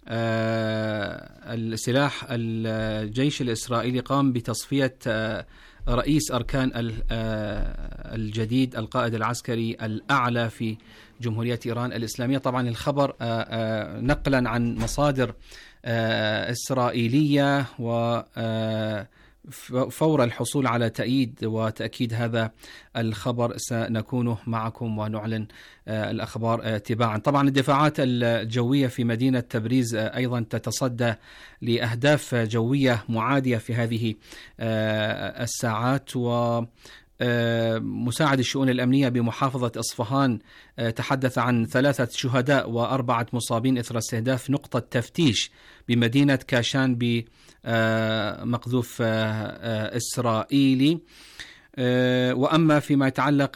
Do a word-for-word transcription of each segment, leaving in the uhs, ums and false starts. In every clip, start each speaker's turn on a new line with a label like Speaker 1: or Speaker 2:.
Speaker 1: السلاح الجيش الإسرائيلي قام بتصفية رئيس أركان الجديد القائد العسكري الأعلى في جمهورية إيران الإسلامية. طبعا الخبر نقلا عن مصادر إسرائيلية و فور الحصول على تأييد وتأكيد هذا الخبر سنكون معكم ونعلن الأخبار تباعا. طبعا الدفاعات الجوية في مدينة تبريز أيضا تتصدى لأهداف جوية معادية في هذه الساعات، و مساعد الشؤون الأمنية بمحافظة إصفهان تحدث عن ثلاثة شهداء وأربعة مصابين إثر استهداف نقطة تفتيش بمدينة كاشان بمقذوف إسرائيلي. وأما فيما يتعلق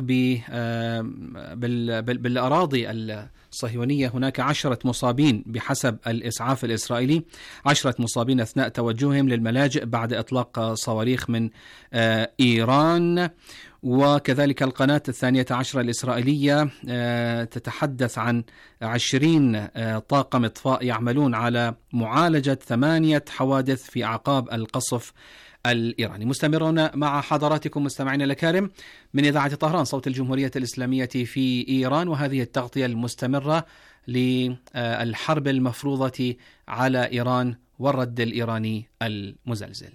Speaker 1: بالأراضي الصهيونية هناك عشرة مصابين بحسب الإسعاف الإسرائيلي، عشرة مصابين أثناء توجههم للملاجئ بعد إطلاق صواريخ من إيران. وكذلك القناة الثانية عشرة الإسرائيلية تتحدث عن عشرين طاقم إطفاء يعملون على معالجة ثمانية حوادث في أعقاب القصف الإيراني. مستمرون مع حضراتكم مستمعينا الكرام من إذاعة طهران صوت الجمهورية الإسلامية في إيران، وهذه التغطية المستمرة للحرب المفروضة على إيران والرد الإيراني المزلزل.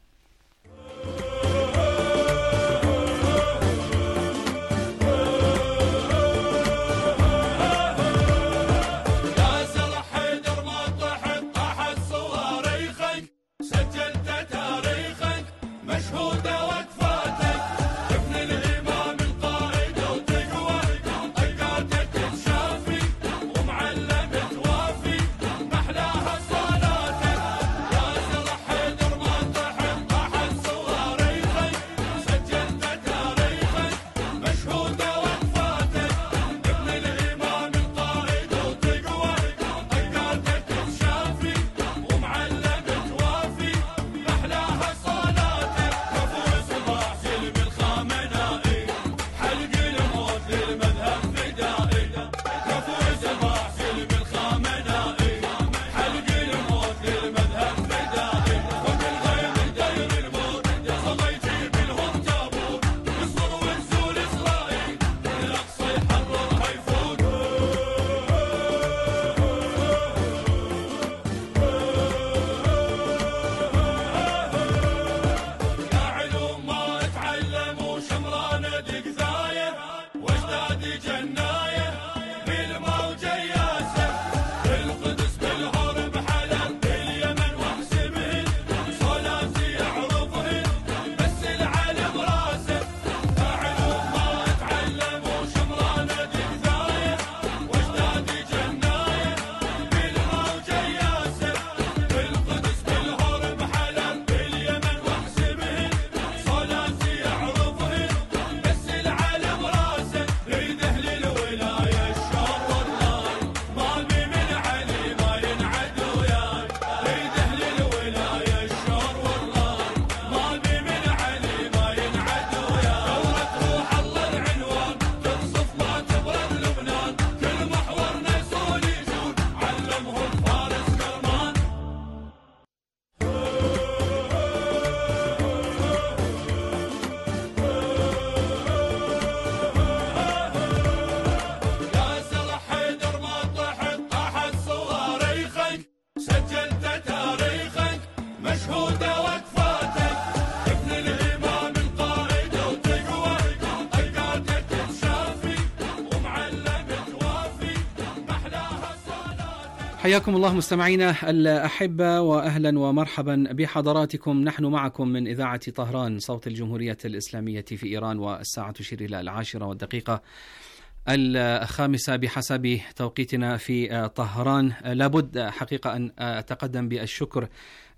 Speaker 1: حياكم الله مستمعينا الأحبة، وأهلا ومرحبا بحضراتكم. نحن معكم من إذاعة طهران صوت الجمهورية الإسلامية في إيران، والساعة تشير إلى العاشرة والدقيقة الخامسة بحسب توقيتنا في طهران. لابد حقيقة أن أتقدم بالشكر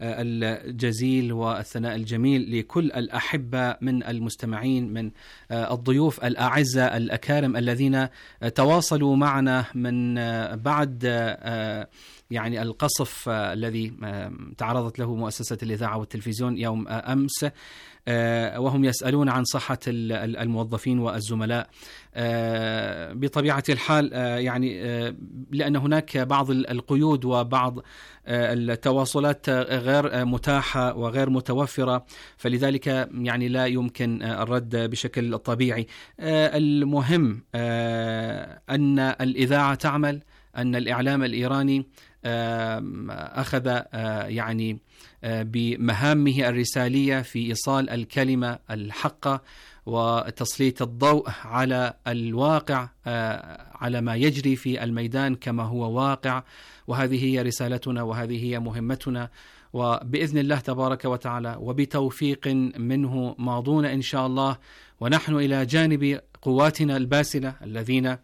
Speaker 1: الجزيل والثناء الجميل لكل الأحبة من المستمعين، من الضيوف الأعزة الأكارم الذين تواصلوا معنا من بعد يعني القصف الذي تعرضت له مؤسسة الإذاعة والتلفزيون يوم أمس، وهم يسألون عن صحة الموظفين والزملاء. بطبيعة الحال يعني لأن هناك بعض القيود وبعض التواصلات غير متاحة وغير متوفرة، فلذلك يعني لا يمكن الرد بشكل طبيعي. المهم أن الإذاعة تعمل، أن الإعلام الإيراني أخذ يعني بمهامه الرسالية في إيصال الكلمة الحقة وتسليط الضوء على الواقع، على ما يجري في الميدان كما هو واقع، وهذه هي رسالتنا وهذه هي مهمتنا. وبإذن الله تبارك وتعالى وبتوفيق منه ماضون إن شاء الله، ونحن إلى جانب قواتنا الباسلة الذين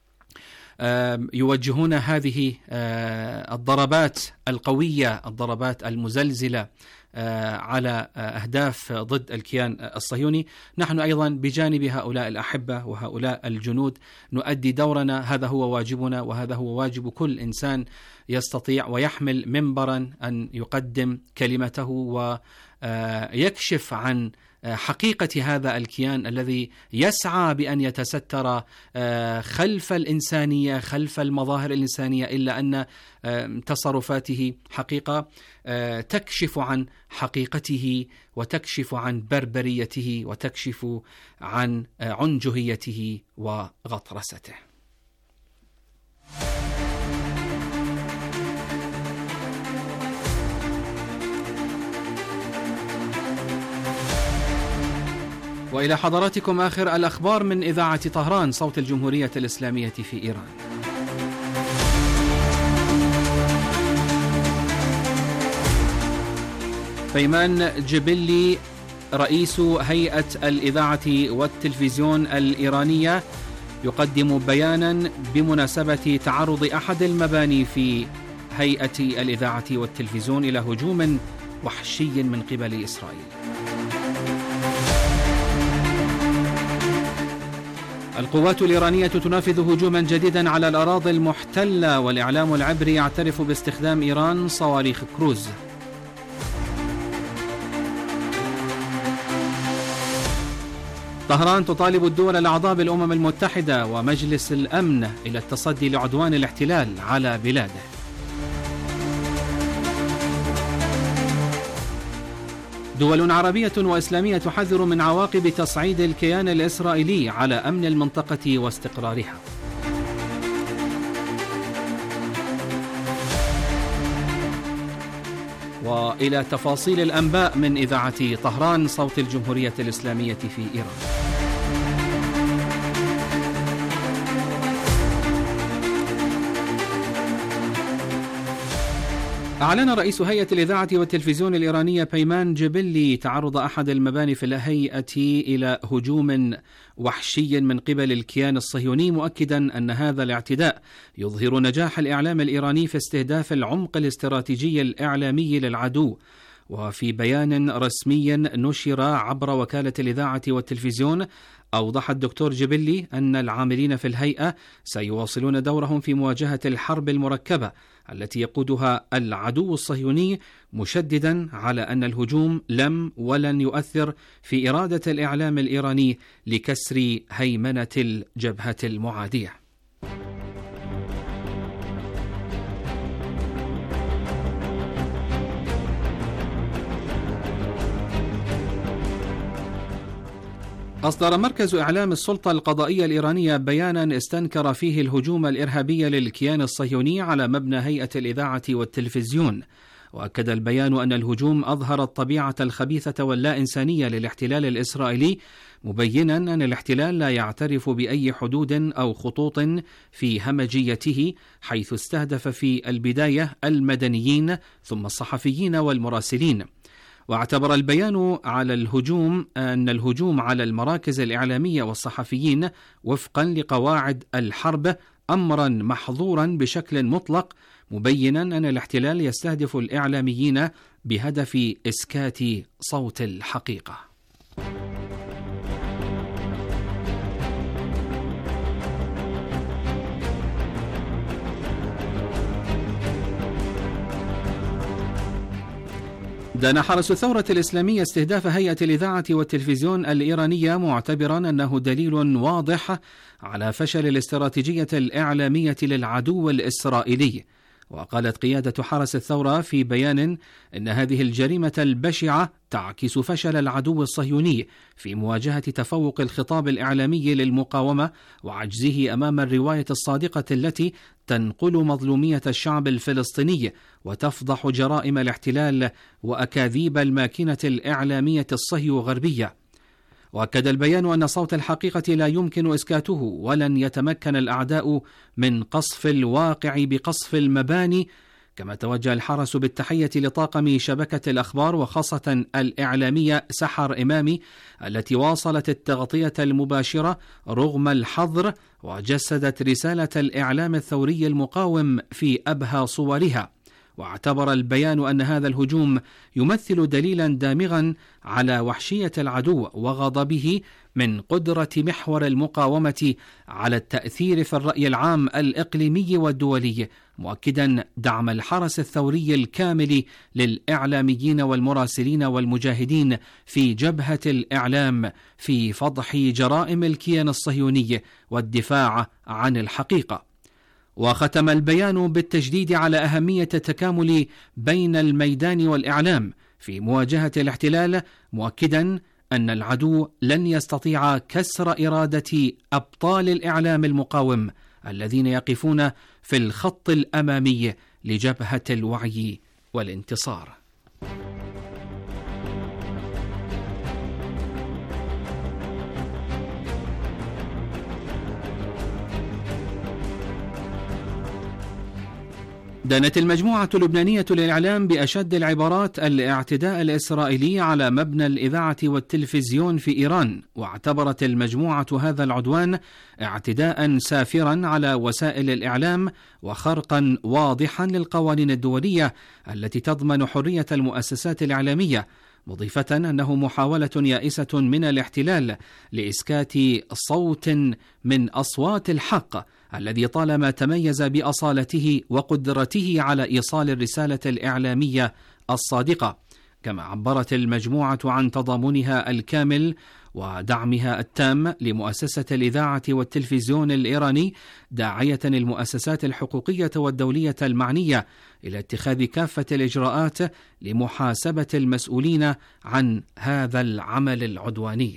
Speaker 1: يوجهون هذه الضربات القوية، الضربات المزلزلة على أهداف ضد الكيان الصهيوني. نحن أيضا بجانب هؤلاء الأحبة وهؤلاء الجنود نؤدي دورنا، هذا هو واجبنا وهذا هو واجب كل إنسان يستطيع ويحمل منبرا أن يقدم كلمته ويكشف عن حقيقة هذا الكيان الذي يسعى بأن يتستر خلف الإنسانية، خلف المظاهر الإنسانية، إلا أن تصرفاته حقيقة تكشف عن حقيقته وتكشف عن بربريته وتكشف عن عنجهيته وغطرسته. وإلى حضراتكم آخر الأخبار من إذاعة طهران صوت الجمهورية الإسلامية في إيران. بيمان جبلي رئيس هيئة الإذاعة والتلفزيون الإيرانية يقدم بيانا بمناسبة تعرض أحد المباني في هيئة الإذاعة والتلفزيون إلى هجوم وحشي من قبل إسرائيل. القوات الإيرانية تنفذ هجوما جديدا على الأراضي المحتلة، والإعلام العبري يعترف باستخدام إيران صواريخ كروز. طهران تطالب الدول الأعضاء بالأمم المتحدة ومجلس الأمن إلى التصدي لعدوان الاحتلال على بلاده. دول عربية وإسلامية تحذر من عواقب تصعيد الكيان الإسرائيلي على أمن المنطقة واستقرارها. وإلى تفاصيل الأنباء من إذاعة طهران صوت الجمهورية الإسلامية في إيران. أعلن رئيس هيئة الإذاعة والتلفزيون الإيرانية بيمان جبلي تعرض أحد المباني في الهيئة إلى هجوم وحشي من قبل الكيان الصهيوني، مؤكدا أن هذا الاعتداء يظهر نجاح الإعلام الإيراني في استهداف العمق الاستراتيجي الإعلامي للعدو. وفي بيان رسمي نشر عبر وكالة الإذاعة والتلفزيون، أوضح الدكتور جبلي أن العاملين في الهيئة سيواصلون دورهم في مواجهة الحرب المركبة التي يقودها العدو الصهيوني، مشددا على أن الهجوم لم ولن يؤثر في إرادة الإعلام الإيراني لكسر هيمنة الجبهة المعادية. أصدر مركز إعلام السلطة القضائية الإيرانية بيانا استنكر فيه الهجوم الإرهابي للكيان الصهيوني على مبنى هيئة الإذاعة والتلفزيون. وأكد البيان أن الهجوم أظهر الطبيعة الخبيثة واللا إنسانية للاحتلال الإسرائيلي، مبينا أن الاحتلال لا يعترف بأي حدود أو خطوط في همجيته، حيث استهدف في البداية المدنيين ثم الصحفيين والمراسلين. واعتبر البيان على الهجوم أن الهجوم على المراكز الإعلامية والصحفيين وفقا لقواعد الحرب أمرا محظورا بشكل مطلق، مبينا أن الاحتلال يستهدف الإعلاميين بهدف إسكات صوت الحقيقة. دان حرس الثورة الإسلامية استهداف هيئة الإذاعة والتلفزيون الإيرانية، معتبرا أنه دليل واضح على فشل الاستراتيجية الإعلامية للعدو الإسرائيلي. وقالت قيادة حرس الثورة في بيان إن هذه الجريمة البشعة تعكس فشل العدو الصهيوني في مواجهة تفوق الخطاب الإعلامي للمقاومة وعجزه أمام الرواية الصادقة التي تنقل مظلومية الشعب الفلسطيني وتفضح جرائم الاحتلال وأكاذيب الماكينة الإعلامية الصهيو-غربية. وأكد البيان أن صوت الحقيقة لا يمكن إسكاته، ولن يتمكن الأعداء من قصف الواقع بقصف المباني. كما توجه الحرس بالتحية لطاقم شبكة الأخبار وخاصة الإعلامية سحر إمامي التي واصلت التغطية المباشرة رغم الحظر، وجسدت رسالة الإعلام الثوري المقاوم في أبهى صورها. واعتبر البيان أن هذا الهجوم يمثل دليلا دامغا على وحشية العدو وغضبه من قدرة محور المقاومة على التأثير في الرأي العام الإقليمي والدولي، مؤكدا دعم الحرس الثوري الكامل للإعلاميين والمراسلين والمجاهدين في جبهة الإعلام في فضح جرائم الكيان الصهيوني والدفاع عن الحقيقة. وختم البيان بالتشديد على أهمية التكامل بين الميدان والإعلام في مواجهة الاحتلال، مؤكدا أن العدو لن يستطيع كسر إرادة أبطال الإعلام المقاوم الذين يقفون في الخط الأمامي لجبهة الوعي والانتصار. دانت المجموعة اللبنانية للإعلام بأشد العبارات الاعتداء الإسرائيلي على مبنى الإذاعة والتلفزيون في إيران، واعتبرت المجموعة هذا العدوان اعتداء سافرا على وسائل الإعلام وخرقا واضحا للقوانين الدولية التي تضمن حرية المؤسسات الإعلامية، مضيفة أنه محاولة يائسة من الاحتلال لإسكات صوت من أصوات الحق الذي طالما تميز بأصالته وقدرته على إيصال الرسالة الإعلامية الصادقة. كما عبرت المجموعة عن تضامنها الكامل ودعمها التام لمؤسسة الإذاعة والتلفزيون الإيراني، داعية المؤسسات الحقوقية والدولية المعنية إلى اتخاذ كافة الإجراءات لمحاسبة المسؤولين عن هذا العمل العدواني.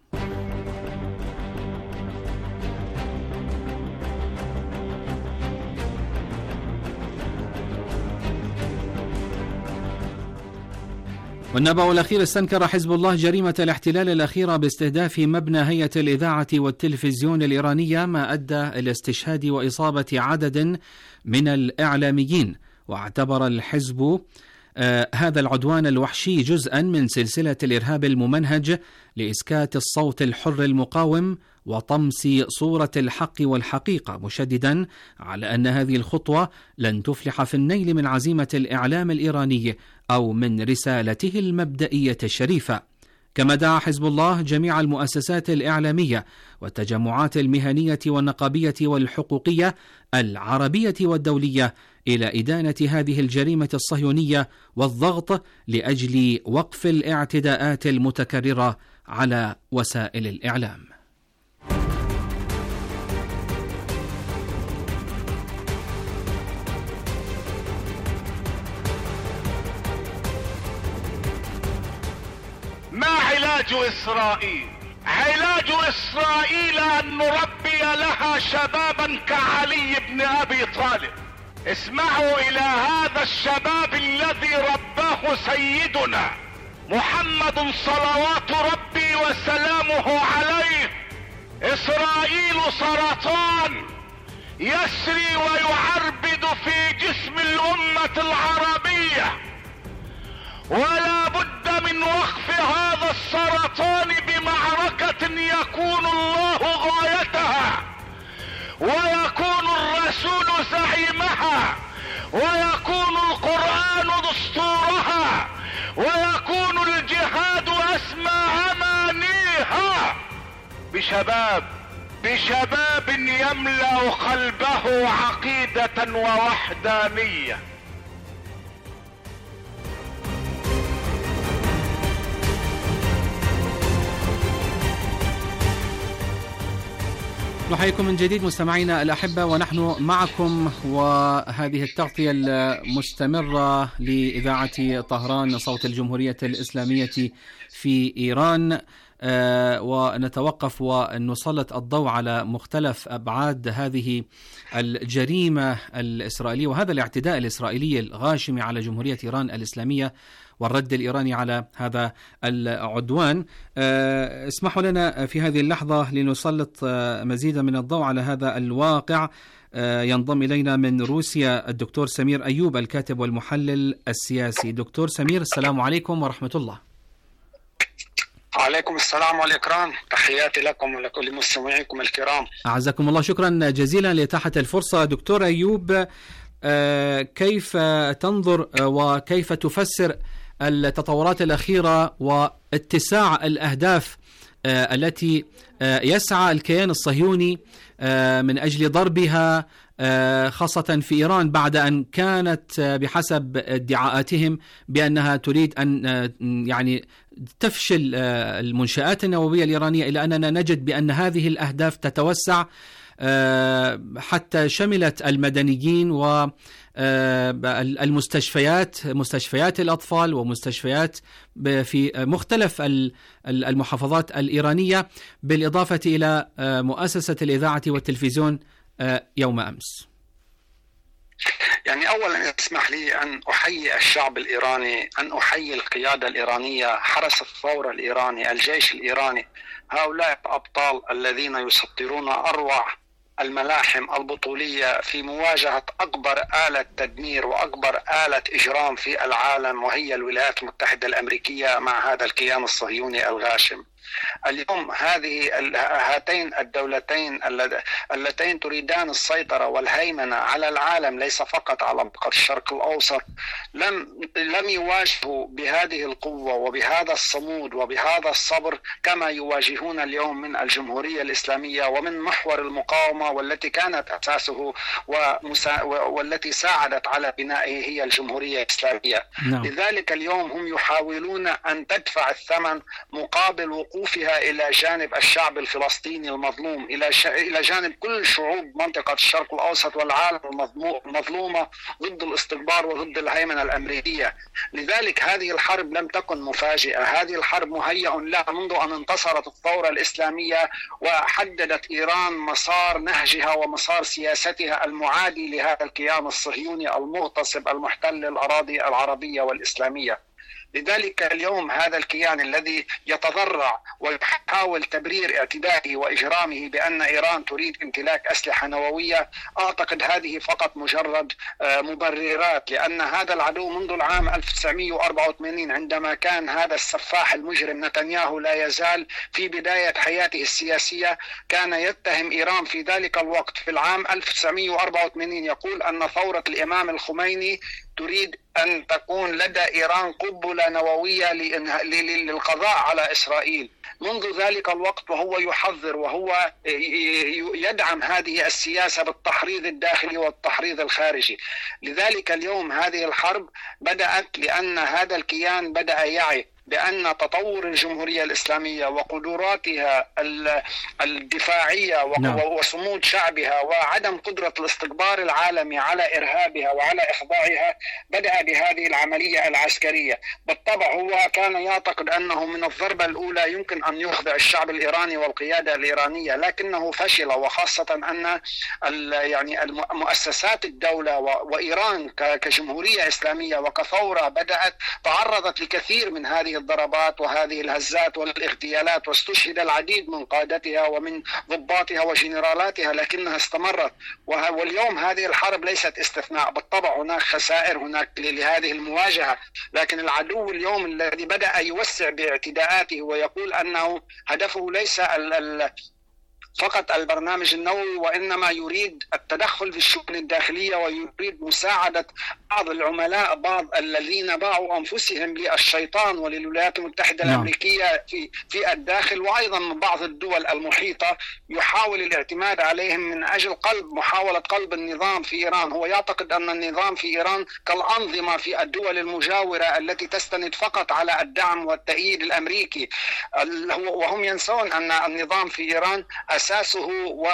Speaker 1: والنبأ الأخير: استنكر حزب الله جريمة الاحتلال الأخيرة باستهداف مبنى هيئة الإذاعة والتلفزيون الإيرانية، ما أدى إلى استشهاد وإصابة عدد من الإعلاميين. واعتبر الحزب آه هذا العدوان الوحشي جزءا من سلسلة الإرهاب الممنهج لإسكات الصوت الحر المقاوم وطمس صورة الحق والحقيقة، مشددا على أن هذه الخطوة لن تفلح في النيل من عزيمة الإعلام الإيراني أو من رسالته المبدئية الشريفة. كما دعا حزب الله جميع المؤسسات الإعلامية والتجمعات المهنية والنقابية والحقوقية العربية والدولية إلى إدانة هذه الجريمة الصهيونية والضغط لأجل وقف الاعتداءات المتكررة على وسائل الإعلام.
Speaker 2: ما علاج إسرائيل؟ علاج إسرائيل أن نربي لها شبابا كعلي بن أبي طالب. اسمعوا إلى هذا الشباب الذي رباه سيدنا محمد صلوات ربي وسلامه عليه. إسرائيل سرطان يسري ويعربد في جسم الأمة العربية، ولا بد من وقف هذا السرطان بمعركة يكون الله غايتها ويكون الرسول زعيمها ويكون القرآن دستورها ويكون الجهاد أسمى أمانيها بشباب بشباب يملأ قلبه عقيدة ووحدانية.
Speaker 1: نحييكم من جديد مستمعينا الأحبة، ونحن معكم وهذه التغطية المستمرة لإذاعة طهران صوت الجمهورية الإسلامية في إيران، ونتوقف ونسلط الضوء على مختلف أبعاد هذه الجريمة الإسرائيلية وهذا الاعتداء الإسرائيلي الغاشم على جمهورية إيران الإسلامية والرد الإيراني على هذا العدوان. اسمحوا لنا في هذه اللحظة لنسلط مزيدا من الضوء على هذا الواقع. ينضم إلينا من روسيا الدكتور سمير أيوب الكاتب والمحلل السياسي. دكتور سمير، السلام عليكم ورحمة الله.
Speaker 3: عليكم السلام والإكرام، تحياتي لكم ولكل مستمعيكم الكرام.
Speaker 1: أعزكم الله، شكرا جزيلا لإتاحة الفرصة. دكتور أيوب، كيف تنظر وكيف تفسر التطورات الأخيرة واتساع الأهداف التي يسعى الكيان الصهيوني من أجل ضربها خاصة في إيران، بعد أن كانت بحسب ادعاءاتهم بأنها تريد أن يعني تفشل المنشآت النووية الإيرانية، إلى أننا نجد بأن هذه الأهداف تتوسع حتى شملت المدنيين والمستشفيات، مستشفيات الأطفال ومستشفيات في مختلف المحافظات الإيرانية، بالإضافة إلى مؤسسة الإذاعة والتلفزيون يوم أمس.
Speaker 3: يعني أولا اسمح لي أن أحيي الشعب الإيراني، أن أحيي القيادة الإيرانية، حرس الثورة الإيراني، الجيش الإيراني، هؤلاء الأبطال الذين يسطرون أروع الملاحم البطولية في مواجهة أكبر آلة تدمير وأكبر آلة إجرام في العالم، وهي الولايات المتحدة الأمريكية مع هذا الكيان الصهيوني الغاشم. اليوم هذه هاتين الدولتين اللتين تريدان السيطرة والهيمنة على العالم، ليس فقط على منطقة الشرق الأوسط، لم لم يواجهوا بهذه القوة وبهذا الصمود وبهذا الصبر كما يواجهون اليوم من الجمهورية الإسلامية ومن محور المقاومة، والتي كانت أساسه ومسا... والتي ساعدت على بنائه هي الجمهورية الإسلامية. نعم. لذلك اليوم هم يحاولون أن تدفع الثمن مقابل وقوفها إلى جانب الشعب الفلسطيني المظلوم، إلى ش... إلى جانب كل شعوب منطقة الشرق الأوسط والعالم المظلومة ضد الاستكبار وضد الهيمنة الأمريكية. لذلك هذه الحرب لم تكن مفاجئة، هذه الحرب مهيأ لها منذ أن انتصرت الثورة الإسلامية وحددت إيران مسار نهجها ومسار سياستها المعادي لهذا الكيان الصهيوني المغتصب المحتل الأراضي العربية والإسلامية. لذلك اليوم هذا الكيان الذي يتضرع ويحاول تبرير اعتدائه وإجرامه بأن إيران تريد امتلاك أسلحة نووية، أعتقد هذه فقط مجرد مبررات، لأن هذا العدو منذ العام ألف وتسعمئة وأربعة وثمانين عندما كان هذا السفاح المجرم نتنياهو لا يزال في بداية حياته السياسية، كان يتهم إيران في ذلك الوقت في العام ألف وتسعمئة وأربعة وثمانين، يقول أن ثورة الإمام الخميني تريد أن تكون لدى إيران قنبلة نووية للقضاء على إسرائيل. منذ ذلك الوقت وهو يحذر وهو يدعم هذه السياسة بالتحريض الداخلي والتحريض الخارجي. لذلك اليوم هذه الحرب بدأت لأن هذا الكيان بدأ يعي بأن تطور الجمهورية الإسلامية وقدراتها الدفاعية وصمود شعبها وعدم قدرة الاستكبار العالمي على إرهابها وعلى إخضاعها بدأ بهذه العملية العسكرية. بالطبع هو كان يعتقد أنه من الضربة الأولى يمكن أن يخضع الشعب الإيراني والقيادة الإيرانية، لكنه فشل، وخاصة أن يعني مؤسسات الدولة وإيران كجمهورية إسلامية وكثورة بدأت تعرضت لكثير من هذه الضربات وهذه الهزات والاغتيالات، واستشهد العديد من قادتها ومن ضباطها وجنرالاتها، لكنها استمرت. واليوم هذه الحرب ليست استثناء، بالطبع هناك خسائر هناك لهذه المواجهة، لكن العدو اليوم الذي بدأ يوسع باعتداءاته ويقول أنه هدفه ليس ال ال فقط البرنامج النووي، وإنما يريد التدخل في الشؤون الداخلية ويريد مساعدة بعض العملاء، بعض الذين باعوا أنفسهم للشيطان وللولايات المتحدة نعم. الأمريكية في في الداخل، وأيضا بعض الدول المحيطة يحاول الاعتماد عليهم من أجل قلب محاولة قلب النظام في إيران. هو يعتقد أن النظام في إيران كالأنظمة في الدول المجاورة التي تستند فقط على الدعم والتأييد الأمريكي، وهم ينسون أن النظام في إيران أساسه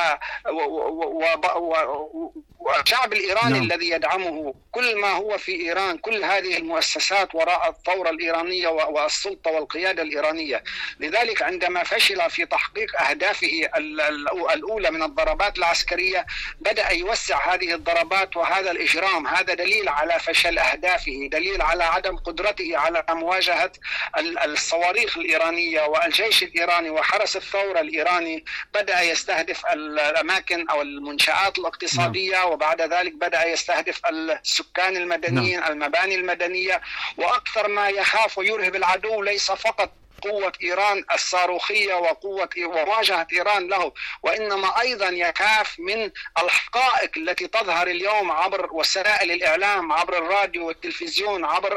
Speaker 3: والشعب الإيراني نعم. الذي يدعمه. كل ما هو في إيران، كل هذه المؤسسات وراء الثورة الإيرانية والسلطة والقيادة الإيرانية. لذلك عندما فشل في تحقيق أهدافه الأولى من الضربات العسكرية بدأ يوسع هذه الضربات، وهذا الإجرام هذا دليل على فشل أهدافه، دليل على عدم قدرته على مواجهة الصواريخ الإيرانية والجيش الإيراني وحرس الثورة الإيراني. بدأ يستهدف الأماكن أو المنشآت الاقتصادية نعم. وبعد ذلك بدأ يستهدف السكان المدنيين نعم. المباني المدنية. وأكثر ما يخاف ويرهب العدو ليس فقط قوة إيران الصاروخية وقوة ومواجهة إيران له، وإنما أيضا يخاف من الحقائق التي تظهر اليوم عبر وسائل الإعلام، عبر الراديو والتلفزيون، عبر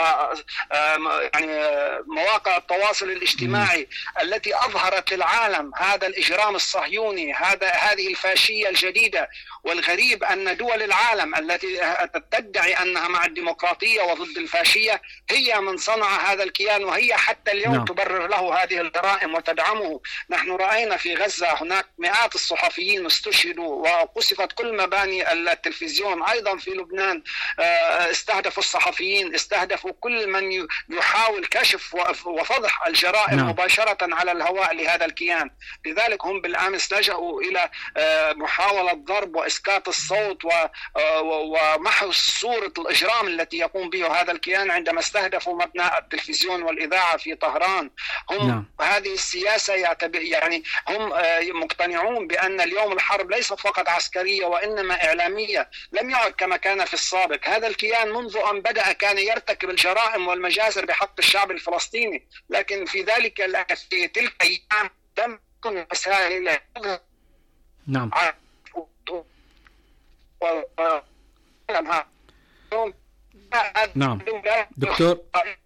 Speaker 3: يعني مواقع التواصل الاجتماعي التي أظهرت للعالم هذا الإجرام الصهيوني، هذا هذه الفاشية الجديدة. والغريب أن دول العالم التي تدعي أنها مع الديمقراطية وضد الفاشية هي من صنع هذا الكيان، وهي حتى اليوم نعم. تبرر له هذه الجرائم وتدعمه. نحن رأينا في غزة هناك مئات الصحفيين استشهدوا وقصفت كل مباني التلفزيون. أيضا في لبنان استهدفوا الصحفيين، استهدفوا كل من يحاول كشف وفضح الجرائم نعم. مباشرة على الهواء لهذا الكيان. لذلك هم بالأمس لجأوا إلى محاولة ضرب وإسقاط الصوت ومحو صورة الإجرام التي يقوم به هذا الكيان عندما استهدفوا مبنى التلفزيون والإذاعة في طهران. هم نعم. هذه السياسة يعني هم مقتنعون بأن اليوم الحرب ليست فقط عسكرية وإنما إعلامية، لم يعد كما كان في السابق. هذا الكيان منذ أن بدأ كان يرتكب الجرائم والمجازر بحق الشعب الفلسطيني، لكن في ذلك في تلك الأيام لم تكن مسائل
Speaker 1: نعم نعم دكتور.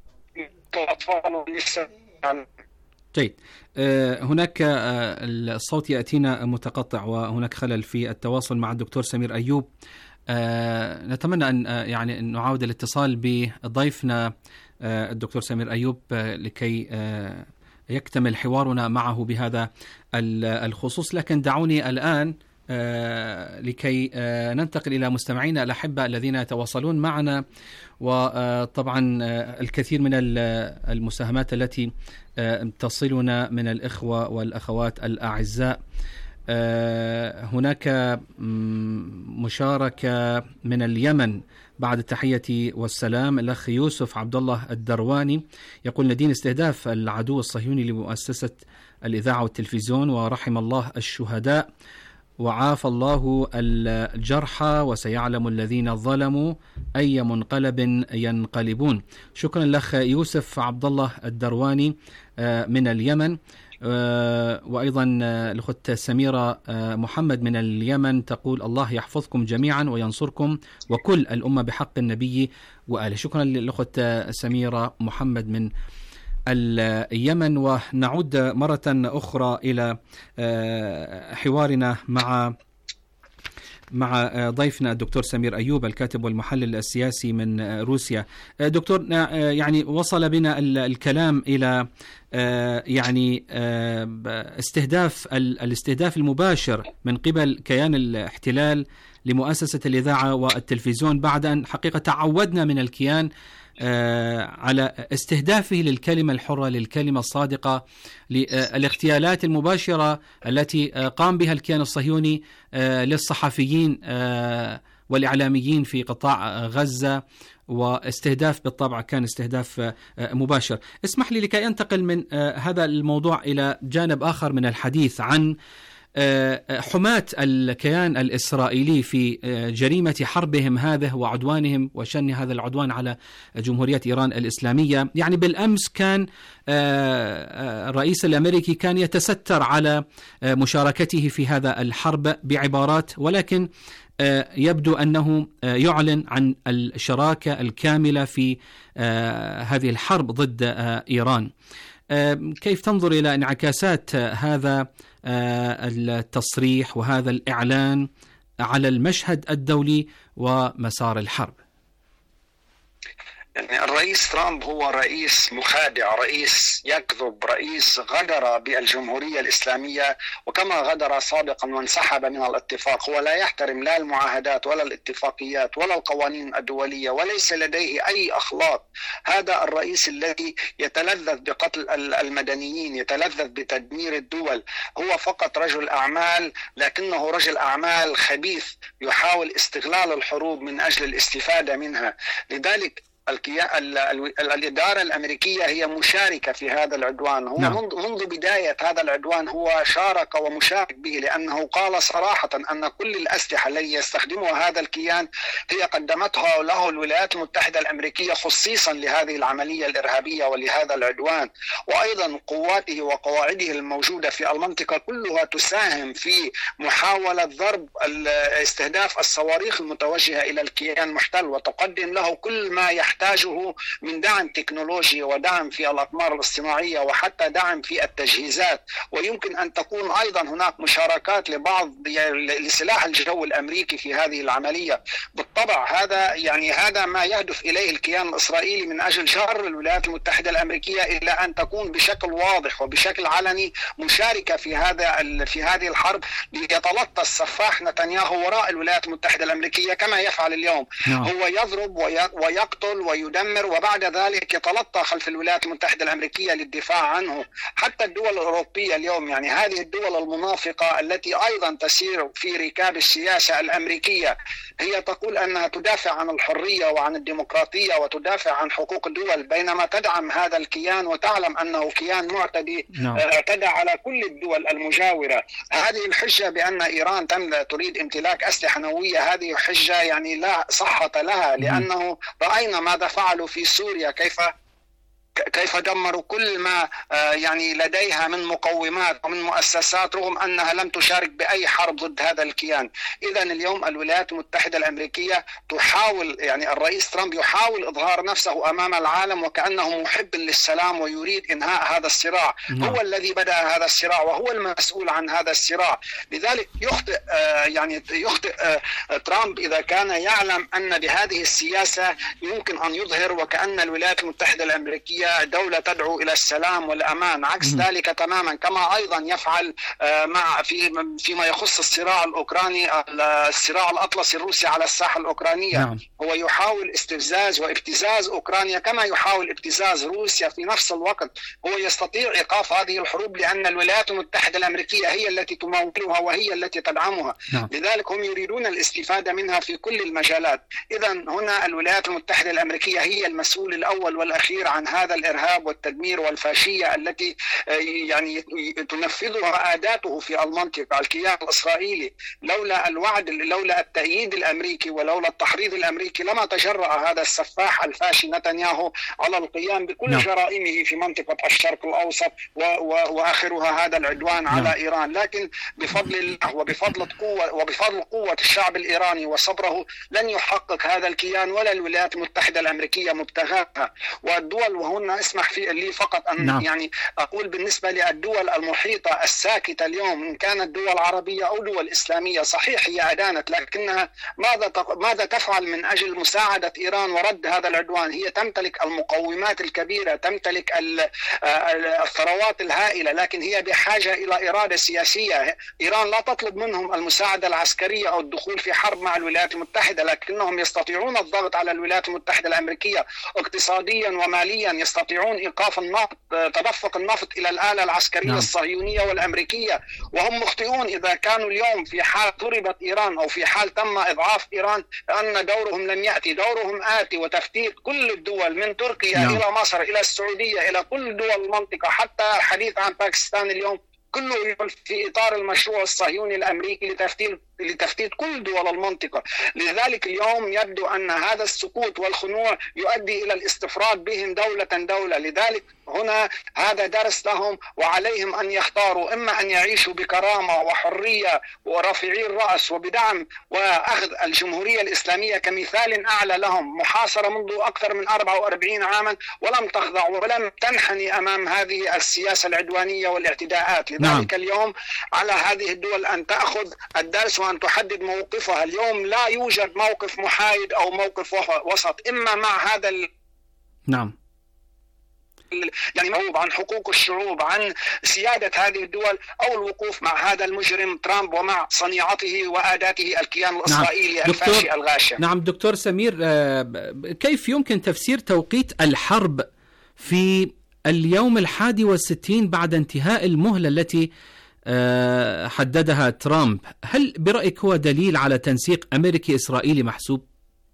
Speaker 1: جيد. هناك الصوت يأتينا متقطع وهناك خلل في التواصل مع الدكتور سمير أيوب. نتمنى أن يعني نعاود الاتصال بضيفنا الدكتور سمير أيوب لكي يكتمل حوارنا معه بهذا الخصوص، لكن دعوني الآن لكي ننتقل إلى مستمعينا الأحبة الذين يتواصلون معنا، وطبعا الكثير من المساهمات التي تصلنا من الإخوة والأخوات الأعزاء. هناك مشاركة من اليمن بعد التحية والسلام. الأخ يوسف عبد الله الدرواني يقول: ندين استهداف العدو الصهيوني لمؤسسة الإذاعة والتلفزيون، ورحم الله الشهداء وعاف الله الجرحى، وسيعلم الذين ظلموا أي منقلب ينقلبون. شكرا لأخ يوسف عبد الله الدرواني من اليمن. وأيضا الأخت سميرة محمد من اليمن تقول: الله يحفظكم جميعا وينصركم وكل الأمة بحق النبي وآله. شكرا للأخت سميرة محمد من اليمن. ونعود مرة أخرى إلى حوارنا مع مع ضيفنا الدكتور سمير أيوب الكاتب والمحلل السياسي من روسيا. دكتور، يعني وصل بنا الكلام إلى يعني استهداف الاستهداف المباشر من قبل كيان الاحتلال لمؤسسة الإذاعة والتلفزيون، بعد أن حقيقة تعودنا من الكيان على استهدافه للكلمة الحرة، للكلمة الصادقة، للاغتيالات المباشرة التي قام بها الكيان الصهيوني للصحفيين والإعلاميين في قطاع غزة، واستهداف بالطبع كان استهداف مباشر. اسمح لي لكي أنتقل من هذا الموضوع إلى جانب آخر من الحديث عن حماة الكيان الإسرائيلي في جريمة حربهم هذه وعدوانهم وشن هذا العدوان على جمهورية إيران الإسلامية. يعني بالأمس كان الرئيس الأمريكي كان يتستر على مشاركته في هذا الحرب بعبارات، ولكن يبدو أنه يعلن عن الشراكة الكاملة في هذه الحرب ضد إيران. كيف تنظر إلى انعكاسات هذا التصريح وهذا الإعلان على المشهد الدولي ومسار الحرب؟
Speaker 3: يعني الرئيس ترامب هو رئيس مخادع، رئيس يكذب، رئيس غدر بالجمهورية الإسلامية، وكما غدر سابقا وانسحب من الاتفاق. هو لا يحترم لا المعاهدات ولا الاتفاقيات ولا القوانين الدولية، وليس لديه أي أخلاق. هذا الرئيس الذي يتلذذ بقتل المدنيين، يتلذذ بتدمير الدول. هو فقط رجل أعمال، لكنه رجل أعمال خبيث يحاول استغلال الحروب من أجل الاستفادة منها. لذلك الإدارة الأمريكية هي مشاركة في هذا العدوان. هو نعم. منذ بداية هذا العدوان هو شارك ومشارك به، لأنه قال صراحة أن كل الأسلحة التي يستخدمها هذا الكيان هي قدمتها له الولايات المتحدة الأمريكية خصيصا لهذه العملية الإرهابية ولهذا العدوان. وأيضا قواته وقواعده الموجودة في المنطقة كلها تساهم في محاولة ضرب استهداف الصواريخ المتوجهة إلى الكيان المحتل، وتقدم له كل ما يحتاجه من دعم تكنولوجي ودعم في الأقمار الاصطناعية وحتى دعم في التجهيزات. ويمكن أن تكون أيضا هناك مشاركات لبعض لسلاح الجو الأمريكي في هذه العملية. بالطبع هذا يعني هذا ما يهدف إليه الكيان الإسرائيلي من أجل جر الولايات المتحدة الأمريكية إلى أن تكون بشكل واضح وبشكل علني مشاركة في هذا في هذه الحرب، ليتلطى السفاح نتنياهو وراء الولايات المتحدة الأمريكية كما يفعل اليوم. هو يضرب ويقتل ويدمر، وبعد ذلك يتلطى خلف الولايات المتحدة الأمريكية للدفاع عنه. حتى الدول الأوروبية اليوم، يعني هذه الدول المنافقة التي أيضا تسير في ركاب السياسة الأمريكية، هي تقول أنها تدافع عن الحرية وعن الديمقراطية وتدافع عن حقوق الدول، بينما تدعم هذا الكيان وتعلم أنه كيان معتدي اعتدى على كل الدول المجاورة. هذه الحجة بأن إيران تريد امتلاك أسلحة نووية، هذه حجة يعني لا صحة لها، لأنه رأينا ماذا فعلوا في سوريا، كيف كيف دمروا كل ما يعني لديها من مقومات ومن مؤسسات رغم أنها لم تشارك بأي حرب ضد هذا الكيان. إذا اليوم الولايات المتحدة الأمريكية تحاول، يعني الرئيس ترامب يحاول إظهار نفسه أمام العالم وكأنه محب للسلام ويريد إنهاء هذا الصراع. هو الذي بدأ هذا الصراع وهو المسؤول عن هذا الصراع. لذلك يخطئ يعني يخطئ ترامب إذا كان يعلم أن بهذه السياسة يمكن أن يظهر وكأن الولايات المتحدة الأمريكية دولة تدعو إلى السلام والأمان. عكس ذلك تماما، كما أيضا يفعل مع في فيما يخص الصراع الأوكراني، الصراع الأطلسي الروسي على الساحة الأوكرانية. نعم. هو يحاول استفزاز وابتزاز أوكرانيا كما يحاول ابتزاز روسيا في نفس الوقت. هو يستطيع إيقاف هذه الحروب لأن الولايات المتحدة الأمريكية هي التي تمولها وهي التي تدعمها. نعم. لذلك هم يريدون الاستفادة منها في كل المجالات. إذا هنا الولايات المتحدة الأمريكية هي المسؤول الأول والأخير عن هذا الإرهاب والتدمير والفاشية التي يعني تنفذها أداته في المنطقة. الكيان الإسرائيلي لولا الوعد، لولا التأييد الأمريكي ولولا التحريض الأمريكي لما تجرأ هذا السفاح الفاشي نتنياهو على القيام بكل نعم. جرائمه في منطقة الشرق الأوسط وآخرها هذا العدوان نعم. على إيران. لكن بفضل الله وبفضل قوة وبفضل قوة الشعب الإيراني وصبره لن يحقق هذا الكيان ولا الولايات المتحدة الأمريكية مبتغاها. والدول، وهن اسمح في لي فقط أن نعم. يعني أقول بالنسبة للدول المحيطة الساكتة اليوم، إن كانت دول عربية أو دول إسلامية، صحيح هي أدانت، لكنها ماذا ماذا تفعل من أجل مساعدة إيران ورد هذا العدوان؟ هي تمتلك المقومات الكبيرة، تمتلك الثروات الهائلة، لكن هي بحاجة إلى إرادة سياسية. إيران لا تطلب منهم المساعدة العسكرية أو الدخول في حرب مع الولايات المتحدة، لكنهم يستطيعون الضغط على الولايات المتحدة الأمريكية اقتصاديا وماليا، يستطيعون إيقاف النفط، تدفق النفط إلى الآلة العسكرية نعم. الصهيونية والأمريكية. وهم مخطئون إذا كانوا اليوم في حال ضربت إيران أو في حال تم إضعاف إيران أن دورهم لم يأتي. دورهم آتي، وتفتيت كل الدول من تركيا نعم. إلى مصر إلى السعودية إلى كل دول المنطقة، حتى الحديث عن باكستان اليوم كله في إطار المشروع الصهيوني الأمريكي لتفتيت لتفتيت كل دول المنطقة. لذلك اليوم يبدو أن هذا السكوت والخنوع يؤدي إلى الاستفراد بهم دولة دولة. لذلك هنا هذا درس لهم، وعليهم أن يختاروا إما أن يعيشوا بكرامة وحرية ورافعي الرأس وبدعم وأخذ الجمهورية الإسلامية كمثال أعلى لهم، محاصرة منذ أكثر من أربعة وأربعين عاما ولم تخضع ولم تنحني أمام هذه السياسة العدوانية والاعتداءات. لذلك نعم. اليوم على هذه الدول أن تأخذ الدرس وأن تحدد موقفها. اليوم لا يوجد موقف محايد أو موقف وسط، إما مع هذا
Speaker 1: نعم.
Speaker 3: يعني موضوع عن حقوق الشعوب، عن سيادة هذه الدول، أو الوقوف مع هذا المجرم ترامب ومع صنيعته وآداته الكيان الإسرائيلي نعم. الفاشي الغاشم.
Speaker 1: نعم دكتور سمير، كيف يمكن تفسير توقيت الحرب في اليوم الحادي والستين بعد انتهاء المهلة التي حددها ترامب؟ هل برأيك هو دليل على تنسيق أمريكي إسرائيلي محسوب؟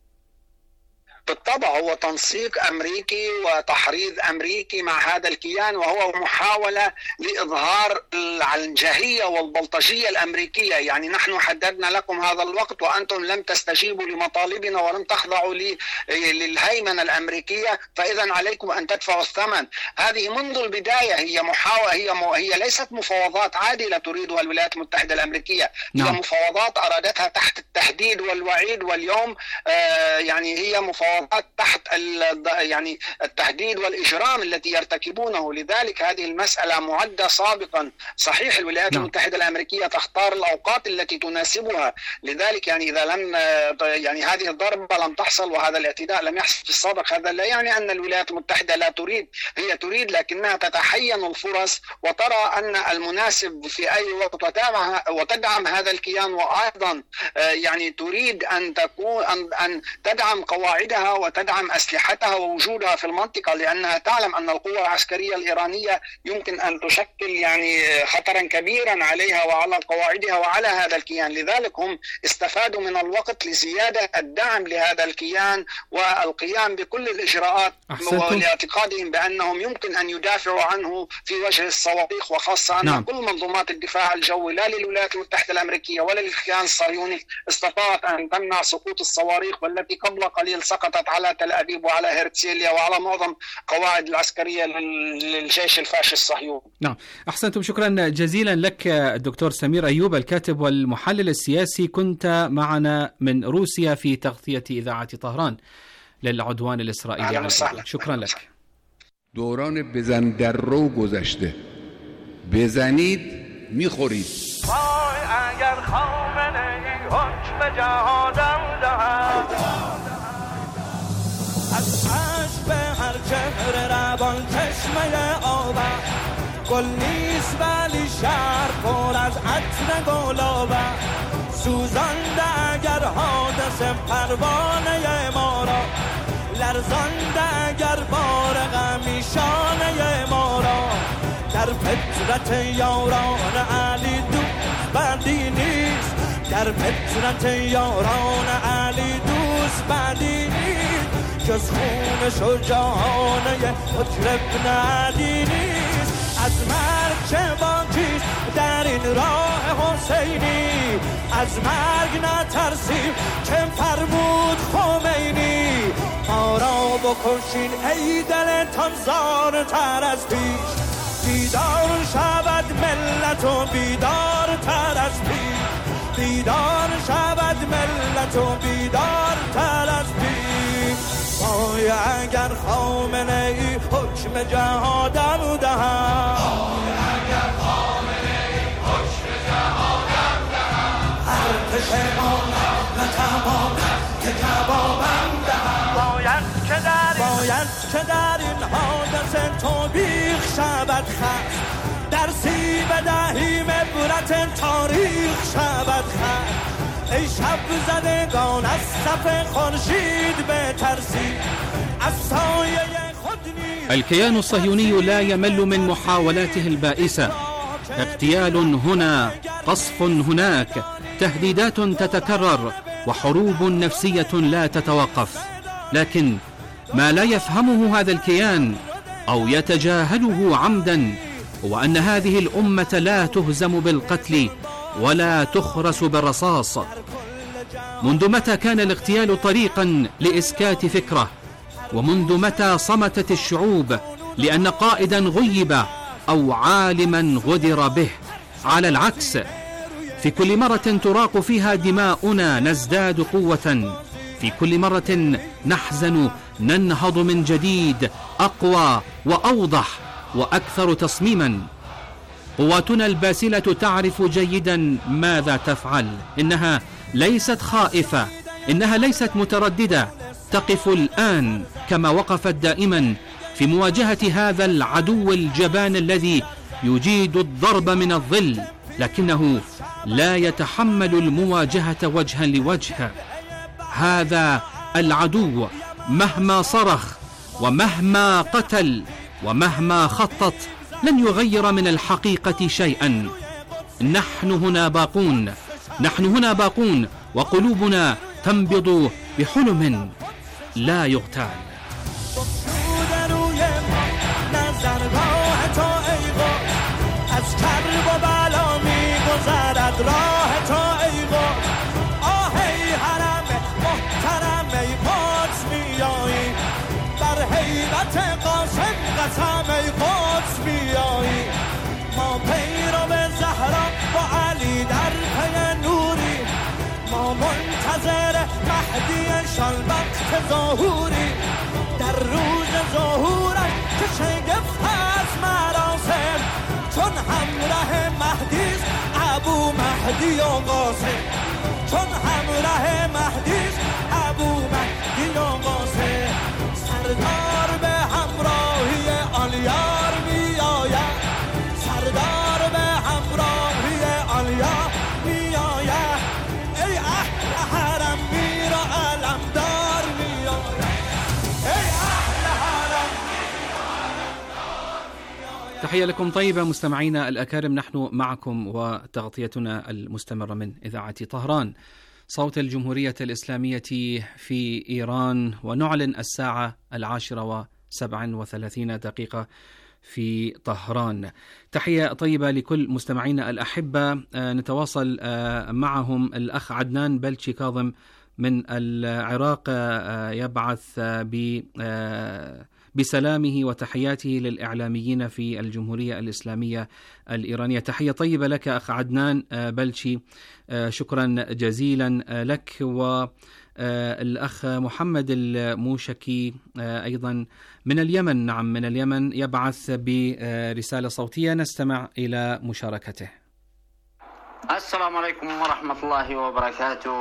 Speaker 3: بالطبع هو تنسيق أمريكي وتحريض أمريكي مع هذا الكيان، وهو محاولة لإظهار العنجهية والبلطجية الأمريكية. يعني نحن حددنا لكم هذا الوقت وأنتم لم تستجيبوا لمطالبنا ولم تخضعوا للهيمنة الأمريكية، فإذا عليكم أن تدفعوا الثمن. هذه منذ البداية هي محاولة، هي م... هي ليست مفاوضات عادلة تريدها الولايات المتحدة الأمريكية، نعم. هي مفاوضات أرادتها تحت التهديد والوعيد، واليوم آه يعني هي مفاوضات تحت يعني التهديد والإجرام التي يرتكبونه. لذلك هذه المسألة معدة سابقا. صحيح الولايات نعم. المتحدة الأمريكية تختار الأوقات التي تناسبها، لذلك يعني إذا لم يعني هذه الضربة لم تحصل وهذا الاعتداء لم يحصل في السابق، هذا لا يعني أن الولايات المتحدة لا تريد، هي تريد لكنها تتحين الفرص وترى أن المناسب في أي وقت وتدعم, وتدعم هذا الكيان، وأيضا يعني تريد أن تكون أن, أن تدعم قواعدها وتدعم أسلحتها ووجودها في المنطقة، لأنها تعلم أن القوة العسكرية الإيرانية يمكن أن تشكل يعني خطرا كبيرا عليها وعلى قواعدها وعلى هذا الكيان. لذلك هم استفادوا من الوقت لزيادة الدعم لهذا الكيان والقيام بكل الإجراءات لاعتقادهم بأنهم يمكن أن يدافعوا عنه في وجه الصواريخ، وخاصة أن نعم. كل منظومات الدفاع الجوي لا للولايات المتحدة الأمريكية ولا للكيان الصهيوني استطاعت أن تمنع سقوط الصواريخ، والتي قبل قليل سقطت على تل أبيب وعلى هرتسيليا وعلى معظم قواعد العسكرية للجيش الفاشي الصهيوني.
Speaker 1: نعم، أحسنتم، شكرا جزيلا لك الدكتور سمير أيوب، الكاتب والمحلل السياسي، كنت معنا من روسيا في تغطية إذاعة طهران للعدوان الإسرائيلي على إسرائيل. شكرا لك.
Speaker 4: دوران بزن در رو گذشته، بزنید میخورید. وای اگر خامنه ای حکم جهادم دهد، از عشق به هر چهره روان چشمه آور، گل نیست ولی شهر پر از عطر گلابه، سوزانده اگر حادثه پروانه ما را، لرزانده اگر بار غمی شانه ما را، در فطرت یاران علی دوست بندی نیست، در فطرت یاران علی دوست بندی نیست، جز خون شجاعانه حجر ابن علی نیست. از مرگ چه باکیست در این راه حسینی، از مرگ نترسیم که فرمود خمینی، ما را بکشین ای دلتان زارتر از پیش، بیدار شود ملت و بیدار تر از پیش، بیدار شود ملت و بیدار تر از پیش. وای اگر خامنه ای حکم جهادم دهد، وای اگر خامنه ای حکم جهادم دهد، ارتش ما نتواند که جوابم دهد، باید که در باید که در این حادثه توبیخ شود خست، درسی بدهیم عبرت تاریخ شود خست، ای شب زدگان از صف خورشید بترسید، از سایه خود نیست.
Speaker 1: الكيان الصهيوني لا يمل من محاولاته البائسة، اغتيال هنا، قصف هناك، تهديدات تتكرر، وحروب نفسية لا تتوقف. لكن ما لا يفهمه هذا الكيان أو يتجاهله عمدا هو أن هذه الأمة لا تهزم بالقتل ولا تخرس بالرصاص. منذ متى كان الاغتيال طريقا لإسكات فكرة؟ ومنذ متى صمتت الشعوب لأن قائدا غيب أو عالما غدر به؟ على العكس، في كل مرة تراق فيها دماؤنا نزداد قوة، في كل مرة نحزن ننهض من جديد أقوى وأوضح وأكثر تصميما. قواتنا الباسلة تعرف جيدا ماذا تفعل، إنها ليست خائفة، إنها ليست مترددة، تقف الآن كما وقفت دائما في مواجهة هذا العدو الجبان الذي يجيد الضرب من الظل، لكنه لا يتحمل المواجهة وجها لوجه. هذا العدو مهما صرخ ومهما قتل ومهما خطط لن يغير من الحقيقة شيئا. نحن هنا باقون، نحن هنا باقون، وقلوبنا تنبض بحلم لا يغتال.
Speaker 4: ما پیرو زهرا با علی در پی نوری، ما منتظر مهدی شلبت ظهوری، در روز ظهورش که شگفت از مراسم، چون همراه مهدیست ابو مهدی و قاسم، چون همراه مهدیست ابو مهدی و قاسم. سردار به همراهی آلیار می آید، سردار به همراهی آلیار می آید، ای اهل حرم میر و علمدار می آید، ای اهل حرم.
Speaker 1: تحية لكم طيبة مستمعينا الأكارم، نحن معكم وتغطيتنا المستمرة من إذاعة طهران صوت الجمهورية الإسلامية في إيران، ونعلن الساعة العاشرة وسبع وثلاثين دقيقة في طهران. تحية طيبة لكل مستمعينا الأحبة. نتواصل معهم الأخ عدنان بلشي كاظم من العراق يبعث بسلامه وتحياته للإعلاميين في الجمهورية الإسلامية الإيرانية. تحية طيبة لك أخ عدنان بلشي، شكرا جزيلا لك. والأخ محمد الموشكي أيضا من اليمن، نعم من اليمن، يبعث برسالة صوتية نستمع إلى مشاركته.
Speaker 5: السلام عليكم ورحمة الله وبركاته.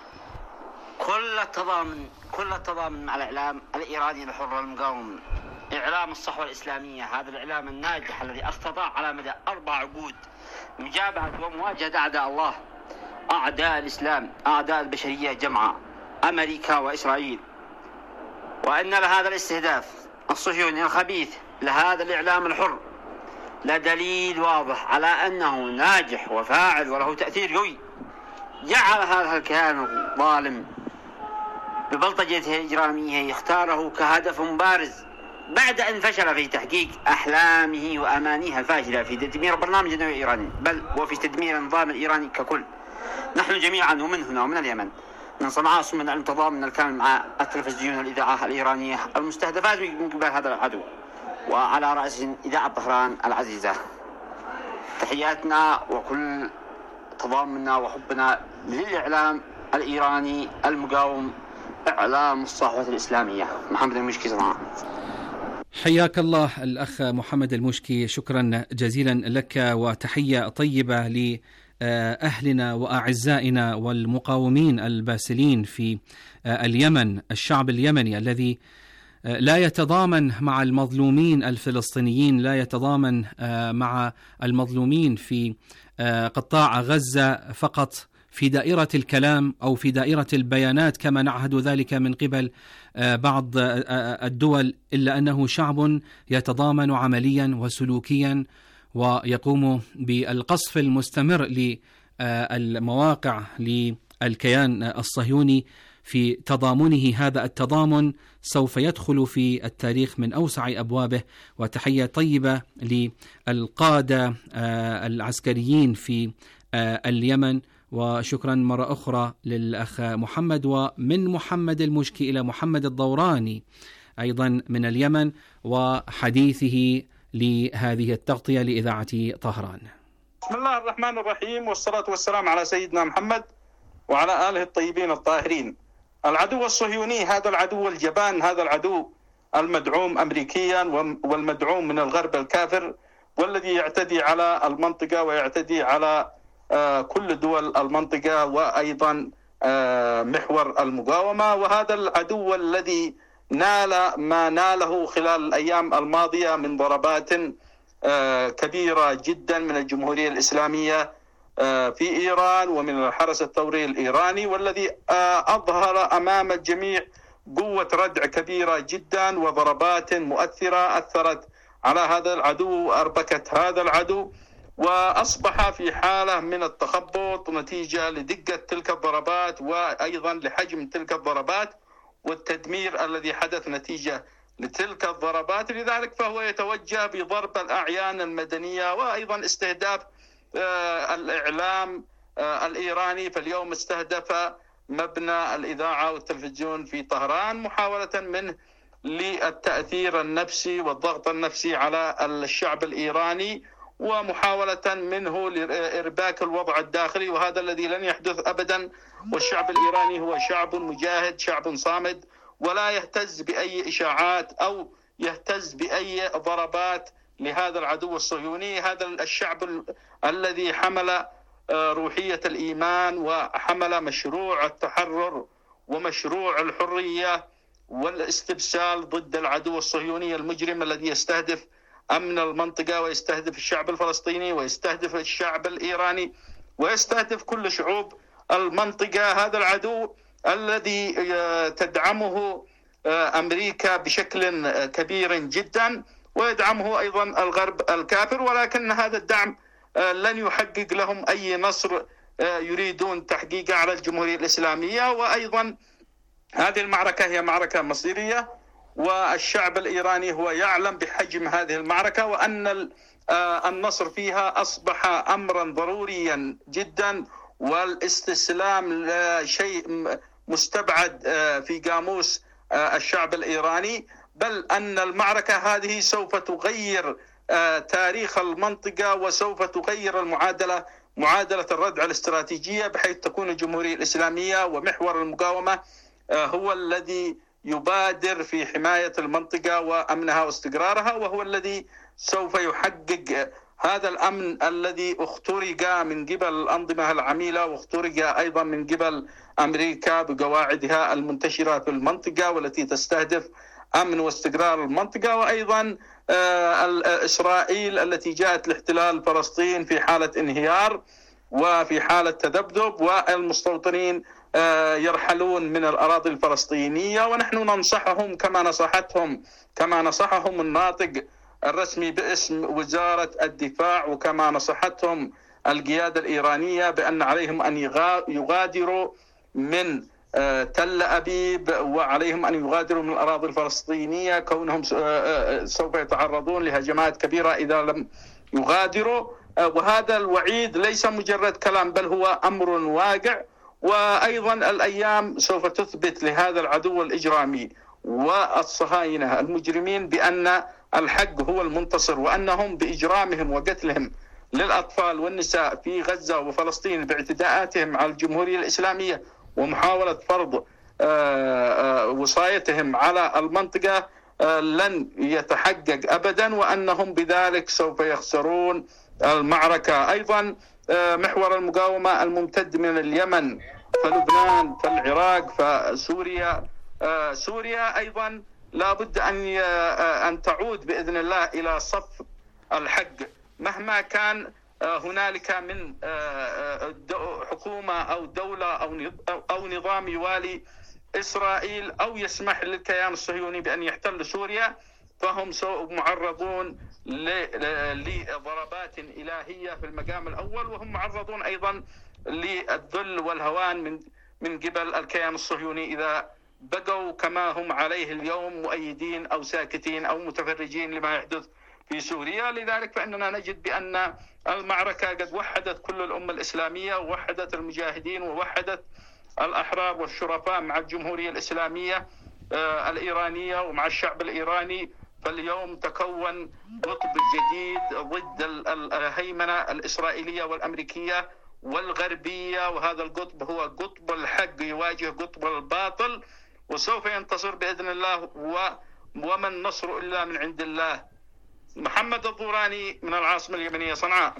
Speaker 5: كل التضامن كل التضامن مع الإعلام الإيراني الحر المقاوم، إعلام الصحوة الإسلامية، هذا الإعلام الناجح الذي استطاع على مدى أربع عقود مجابهة ومواجهة أعداء الله، أعداء الإسلام، أعداء البشرية جمعاء، أمريكا وإسرائيل. وأن لهذا الاستهداف الصهيوني الخبيث لهذا الإعلام الحر لدليل واضح على أنه ناجح وفاعل وله تأثير قوي. جعل هذا الكيان الظالم ببلطجته الإجرامية يختاره كهدف بارز بعد أن فشل في تحقيق أحلامه وأمانيه الفاشلة في تدمير برنامج النووي الإيراني، بل وفي تدمير النظام الإيراني ككل. نحن جميعا ومن هنا ومن اليمن من صنعاء صمنا التضامن الكامل مع التلفزيون والإذاعة الإيرانية المستهدفات من قبل هذا العدو، وعلى رأسهم إذاعة طهران العزيزة. تحياتنا وكل تضامننا وحبنا للإعلام الإيراني المقاوم، إعلام الصحوة الإسلامية. محمد المشكي صنعاء.
Speaker 1: حياك الله الأخ محمد المشكي، شكرا جزيلا لك، وتحية طيبة لأهلنا وأعزائنا والمقاومين الباسلين في اليمن، الشعب اليمني الذي لا يتضامن مع المظلومين الفلسطينيين، لا يتضامن مع المظلومين في قطاع غزة فقط في دائرة الكلام أو في دائرة البيانات كما نعهد ذلك من قبل بعض الدول، إلا أنه شعب يتضامن عمليا وسلوكيا ويقوم بالقصف المستمر للمواقع للكيان الصهيوني. في تضامنه هذا التضامن سوف يدخل في التاريخ من أوسع أبوابه. وتحية طيبة للقادة العسكريين في اليمن، وشكرا مرة أخرى للأخ محمد، ومن محمد المشكي إلى محمد الضوراني أيضا من اليمن وحديثه لهذه التغطية لإذاعة طهران.
Speaker 6: بسم الله الرحمن الرحيم، والصلاة والسلام على سيدنا محمد وعلى آله الطيبين الطاهرين. العدو الصهيوني هذا العدو الجبان، هذا العدو المدعوم أمريكيا والمدعوم من الغرب الكافر، والذي يعتدي على المنطقة ويعتدي على كل دول المنطقة، وأيضا محور المقاومة. وهذا العدو الذي نال ما ناله خلال الأيام الماضية من ضربات كبيرة جدا من الجمهورية الإسلامية في إيران ومن الحرس الثوري الإيراني، والذي أظهر أمام الجميع قوة ردع كبيرة جدا وضربات مؤثرة أثرت على هذا العدو وأربكت هذا العدو، وأصبح في حالة من التخبط نتيجة لدقة تلك الضربات وأيضا لحجم تلك الضربات والتدمير الذي حدث نتيجة لتلك الضربات. لذلك فهو يتوجه بضرب الأعيان المدنية وأيضا استهداف الإعلام الإيراني. فاليوم استهدف مبنى الإذاعة والتلفزيون في طهران محاولة منه للتأثير النفسي والضغط النفسي على الشعب الإيراني، ومحاولة منه لإرباك الوضع الداخلي، وهذا الذي لن يحدث أبدا. والشعب الإيراني هو شعب مجاهد، شعب صامد، ولا يهتز بأي إشاعات أو يهتز بأي ضربات لهذا العدو الصهيوني. هذا الشعب الذي حمل روحية الإيمان وحمل مشروع التحرر ومشروع الحرية والاستبسال ضد العدو الصهيوني المجرم الذي يستهدف أمن المنطقة ويستهدف الشعب الفلسطيني ويستهدف الشعب الإيراني ويستهدف كل شعوب المنطقة. هذا العدو الذي تدعمه أمريكا بشكل كبير جدا ويدعمه أيضا الغرب الكافر، ولكن هذا الدعم لن يحقق لهم أي نصر يريدون تحقيقه على الجمهورية الإسلامية. وأيضا هذه المعركة هي معركة مصيرية، والشعب الإيراني هو يعلم بحجم هذه المعركة وأن النصر فيها أصبح أمرا ضروريا جدا، والاستسلام شيء مستبعد في قاموس الشعب الإيراني، بل أن المعركة هذه سوف تغير تاريخ المنطقة وسوف تغير المعادلة معادلة الردع الاستراتيجية، بحيث تكون الجمهورية الإسلامية ومحور المقاومة هو الذي يبادر في حماية المنطقة وأمنها واستقرارها، وهو الذي سوف يحقق هذا الأمن الذي اخترق من قبل الأنظمة العميلة واخترق أيضا من قبل أمريكا بقواعدها المنتشرة في المنطقة والتي تستهدف أمن واستقرار المنطقة، وأيضا إسرائيل التي جاءت لاحتلال فلسطين في حالة انهيار وفي حالة تذبذب، والمستوطنين يرحلون من الأراضي الفلسطينية. ونحن ننصحهم كما نصحتهم كما نصحهم الناطق الرسمي باسم وزارة الدفاع وكما نصحتهم القيادة الإيرانية بأن عليهم أن يغادروا من تل أبيب وعليهم أن يغادروا من الأراضي الفلسطينية، كونهم سوف يتعرضون لهجمات كبيرة إذا لم يغادروا. وهذا الوعيد ليس مجرد كلام بل هو أمر واقع. وأيضا الأيام سوف تثبت لهذا العدو الإجرامي والصهاينة المجرمين بأن الحق هو المنتصر، وأنهم بإجرامهم وقتلهم للأطفال والنساء في غزة وفلسطين باعتداءاتهم على الجمهورية الإسلامية ومحاولة فرض وصايتهم على المنطقة لن يتحقق أبدا، وأنهم بذلك سوف يخسرون المعركة. أيضا محور المقاومة الممتد من اليمن فلبنان فالعراق فسوريا سوريا أيضا لا بد أن أن تعود بإذن الله إلى صف الحق مهما كان هنالك من حكومة أو دولة أو نظام يوالي إسرائيل أو يسمح للكيان الصهيوني بأن يحتل سوريا، فهم معرضون لضربات إلهية في المقام الأول، وهم معرضون أيضا للذل والهوان من من قبل الكيان الصهيوني إذا بقوا كما هم عليه اليوم مؤيدين أو ساكتين أو متفرجين لما يحدث في سوريا. لذلك فإننا نجد بأن المعركة قد وحدت كل الأمة الإسلامية ووحدت المجاهدين ووحدت الأحرار والشرفاء مع الجمهورية الإسلامية الإيرانية ومع الشعب الإيراني. فاليوم تكون قطب جديد ضد الهيمنة الإسرائيلية والأمريكية والغربية، وهذا القطب هو قطب الحق يواجه قطب الباطل، وسوف ينتصر بإذن الله، وما النصر إلا من عند الله. محمد الضوراني من العاصمة اليمنية صنعاء.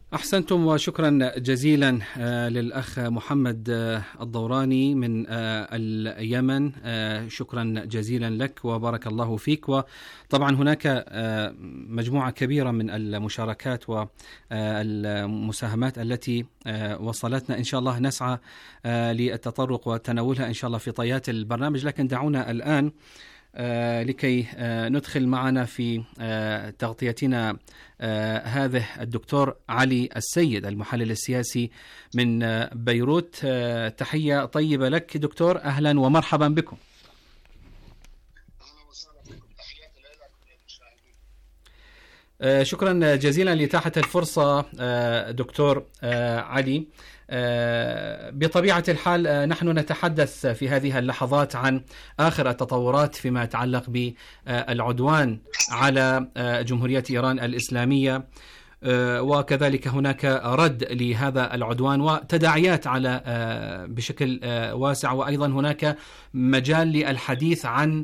Speaker 1: أحسنتم وشكرا جزيلا للأخ محمد الضوراني من اليمن. شكرا جزيلا لك وبارك الله فيك. وطبعا هناك مجموعة كبيرة من المشاركات والمساهمات التي وصلتنا، إن شاء الله نسعى للتطرق وتناولها إن شاء الله في طيات البرنامج، لكن دعونا الآن آه لكي آه ندخل معنا في آه تغطيتنا آه هذا الدكتور علي السيد المحلل السياسي من آه بيروت. آه تحية طيبة لك دكتور، أهلا ومرحبا بكم. آه شكرا جزيلا لإتاحة الفرصة آه دكتور آه علي. بطبيعة الحال نحن نتحدث في هذه اللحظات عن آخر التطورات فيما يتعلق بالعدوان على جمهورية إيران الإسلامية، وكذلك هناك رد لهذا العدوان وتداعيات على بشكل واسع، وأيضا هناك مجال للحديث عن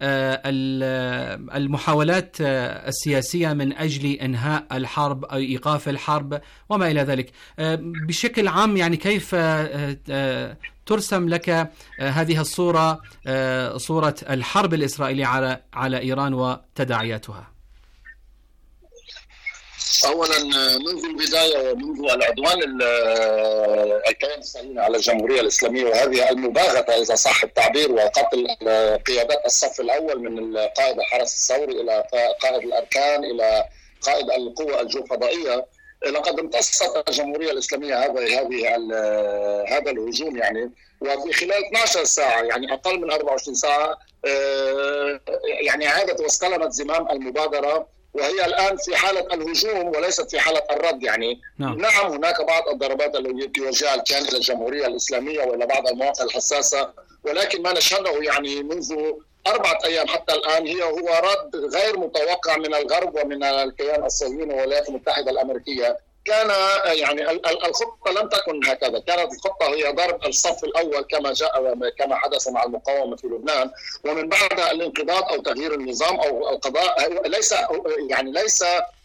Speaker 1: المحاولات السياسية من أجل إنهاء الحرب أو إيقاف الحرب وما إلى ذلك. بشكل عام يعني كيف ترسم لك هذه الصورة، صورة الحرب الإسرائيلية على على إيران وتداعياتها؟
Speaker 7: اولا منذ البدايه ومنذ العدوان الكيان الصهيوني على الجمهوريه الاسلاميه وهذه المباغته اذا صح التعبير وقتل قيادات الصف الاول من قائد الحرس الثوري الى قائد الاركان الى قائد القوى الجوفضائيه، لقد امتصت الجمهوريه الاسلاميه هذا هذه هذا الهجوم يعني، وفي خلال اثنتي عشرة ساعه يعني اقل من أربعة وعشرين ساعه يعني عادت واستلمت زمام المبادره، وهي الآن في حالة الهجوم وليست في حالة الرد يعني. نعم, نعم هناك بعض الضربات التي يوجهها الكيان إلى الجمهورية الإسلامية وإلى بعض المواقع الحساسة، ولكن ما نشهده يعني منذ أربعة أيام حتى الآن هي هو رد غير متوقع من الغرب ومن الكيان الصهيوني والولايات المتحدة الأمريكية. كان يعني الخطة لم تكن هكذا، كانت الخطة هي ضرب الصف الأول كما جاء كما حدث مع المقاومة في لبنان، ومن بعدها الانقضاض أو تغيير النظام أو القضاء. ليس يعني ليس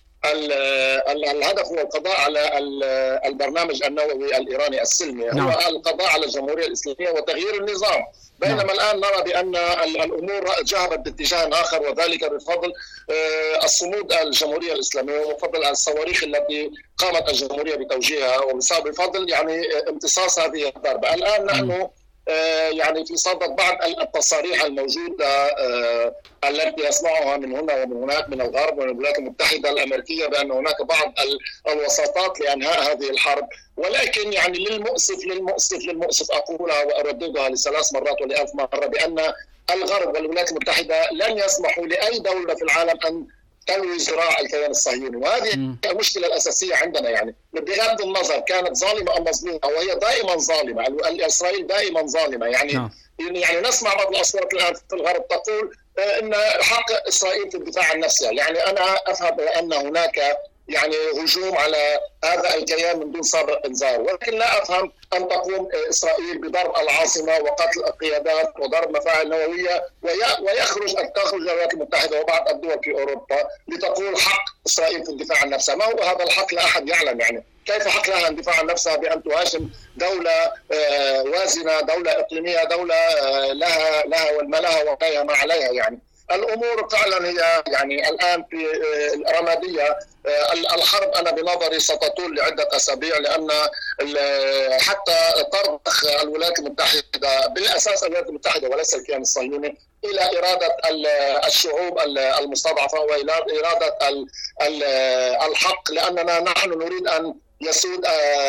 Speaker 7: الهدف هو القضاء على البرنامج النووي الإيراني السلمي، هو القضاء على الجمهورية الإسلامية وتغيير النظام، بينما الآن نرى بأن الأمور ذهبت باتجاه آخر، وذلك بفضل الصمود الجمهورية الإسلامية وبفضل الصواريخ التي قامت الجمهورية بتوجيهها، وبفضل يعني امتصاص هذه الضربة. الآن نحن يعني في صدد بعض التصاريح الموجودة التي يسمعها من هنا ومن هناك من الغرب ومن الولايات المتحدة الأمريكية بأن هناك بعض الوساطات لإنهاء هذه الحرب، ولكن يعني للمؤسف للمؤسف للمؤسف أقولها وأرددها لثلاث مرات ولألف مرة بأن الغرب والولايات المتحدة لن يسمحوا لأي دولة في العالم أن تلوي ذراع الكيان الصهيوني، وهذه المشكلة الأساسية عندنا يعني. بغض النظر كانت ظالمة أم مظلومة، وهي دائما ظالمة، إسرائيل دائما ظالمة يعني. no. يعني نسمع بعض الأصوات الآن في الغرب تقول إن حق إسرائيل في الدفاع عن نفسها، يعني أنا أفهم أن هناك يعني هجوم على هذا الكيان من دون سابق انذار، ولكن لا افهم ان تقوم اسرائيل بضرب العاصمه وقتل القيادات وضرب مفاعل نوويه ويخرج ان تخرج الولايات المتحده وبعض الدول في اوروبا لتقول حق اسرائيل في الدفاع عن نفسها. ما هو هذا الحق؟ لا احد يعلم يعني. كيف حق لها ان تدافع عن نفسها بان تهاجم دوله وازنه، دوله اقليميه، دوله لها لها ما لها وعليها ما عليها يعني. الامور فعلا هي يعني الان في رماديه. الحرب انا بنظري ستطول لعده اسابيع، لان حتى ترضخ الولايات المتحده بالاساس الولايات المتحده وليس الكيان الصهيوني الى اراده الشعوب المستضعفه والى اراده الحق، لاننا نحن نريد ان يسود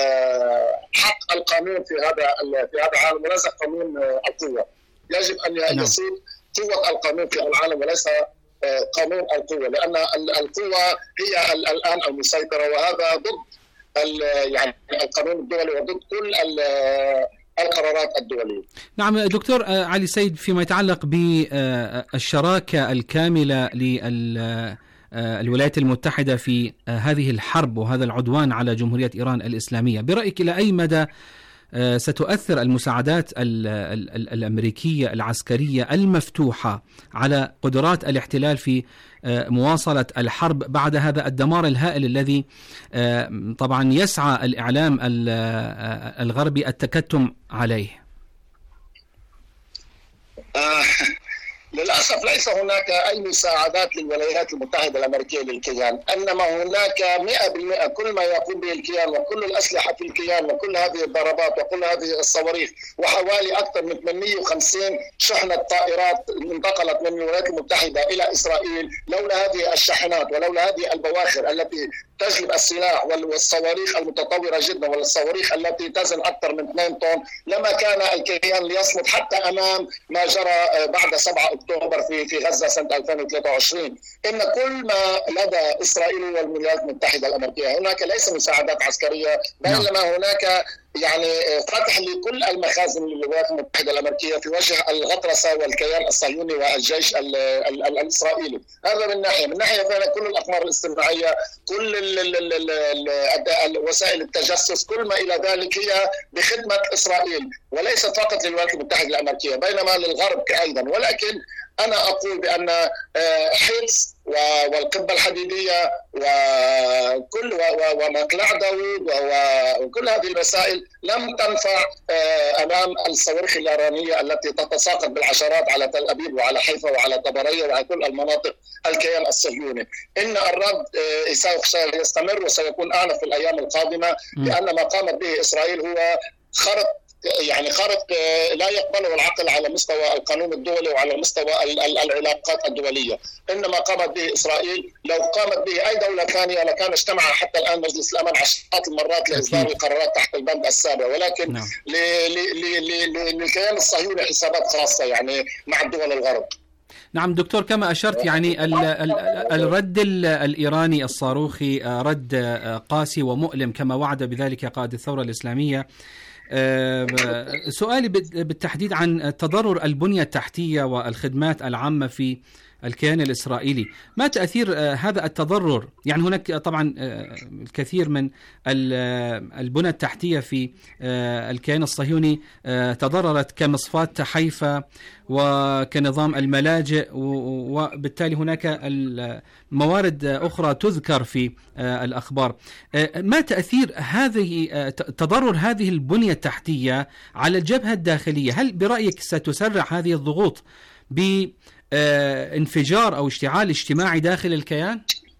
Speaker 7: حق القانون في هذا في هذا العالم وليس قانون القوه. يجب ان يسود قوة القانون في العالم وليس قانون القوة، لأن القوة هي الآن المسيطرة، وهذا ضد يعني القانون الدولي وضد كل القرارات الدولية.
Speaker 1: نعم دكتور علي سيد، فيما يتعلق بالشراكة الكاملة للولايات المتحدة في هذه الحرب وهذا العدوان على جمهورية إيران الإسلامية، برأيك إلى أي مدى ستؤثر المساعدات الأمريكية العسكرية المفتوحة على قدرات الاحتلال في مواصلة الحرب بعد هذا الدمار الهائل الذي طبعا يسعى الإعلام الغربي التكتم عليه؟
Speaker 7: آه للأسف ليس هناك أي مساعدات للولايات المتحدة الأمريكية للكيان، إنما هناك مئة بالمئة كل ما يقوم به الكيان وكل الأسلحة في الكيان وكل هذه الضربات وكل هذه الصواريخ وحوالي أكثر من ثمانمئة وخمسين شحنة طائرات انتقلت من الولايات المتحدة إلى إسرائيل. لولا هذه الشاحنات ولولا هذه البواخر التي تجلب السلاح والصواريخ المتطورة جدا والصواريخ التي تزن أكثر من اثنين طن لما كان الكيان ليصمد حتى أمام ما جرى بعد سبعة أكتوبر في في غزة سنة ألفين وثلاثة وعشرين. إن كل ما لدى إسرائيل والولايات المتحدة الأمريكية هناك ليس مساعدات عسكرية، بينما هناك يعني فتح لكل المخازن للولايات المتحدة الأمريكية في وجه الغطرسة والكيان الصهيوني والجيش ال ال ال الإسرائيلي. هذا من ناحية. من ناحية ثانية كل الأقمار الاصطناعية، كل ال ال ال ال وسائل التجسس، كل ما إلى ذلك هي بخدمة إسرائيل وليست فقط للولايات المتحدة الأمريكية بينما للغرب أيضا. ولكن أنا أقول بأن حيث والقبة الحديدية وكل ومقلع داوود وكل هذه المسائل لم تنفع أمام الصواريخ الإيرانية التي تتساقط بالعشرات على تل أبيب وعلى حيفا وعلى طبرية وعلى كل المناطق الكيان الصهيوني. إن الرد سيستمر وسيكون أعنف في الأيام القادمة، لأن ما قامت به إسرائيل هو خرق يعني خرق لا يقبله العقل على مستوى القانون الدولي وعلى مستوى العلاقات الدولية. إنما قامت به إسرائيل، لو قامت به أي دولة ثانية لكان اجتمع حتى الآن مجلس الأمن عشرات المرات لإصدار القرارات تحت البند السابع، ولكن نعم. للكيان الصهيوني حسابات خاصة يعني مع الدول الغرب.
Speaker 1: نعم دكتور، كما أشرت يعني ال ال الرد الإيراني الصاروخي رد قاسي ومؤلم كما وعد بذلك قائد الثورة الإسلامية. سؤالي بالتحديد عن تضرر البنية التحتية والخدمات العامة في الكيان الإسرائيلي، ما تأثير هذا التضرر؟ يعني هناك طبعا الكثير من البنى التحتية في الكيان الصهيوني تضررت كمصفاة حيفا وكنظام الملاجئ، وبالتالي هناك موارد أخرى تذكر في الأخبار. ما تأثير هذه تضرر هذه البنية التحتية على الجبهة الداخلية؟ هل برأيك ستسرع هذه الضغوط بانفجار أو اشتعال اجتماعي داخل الكيان؟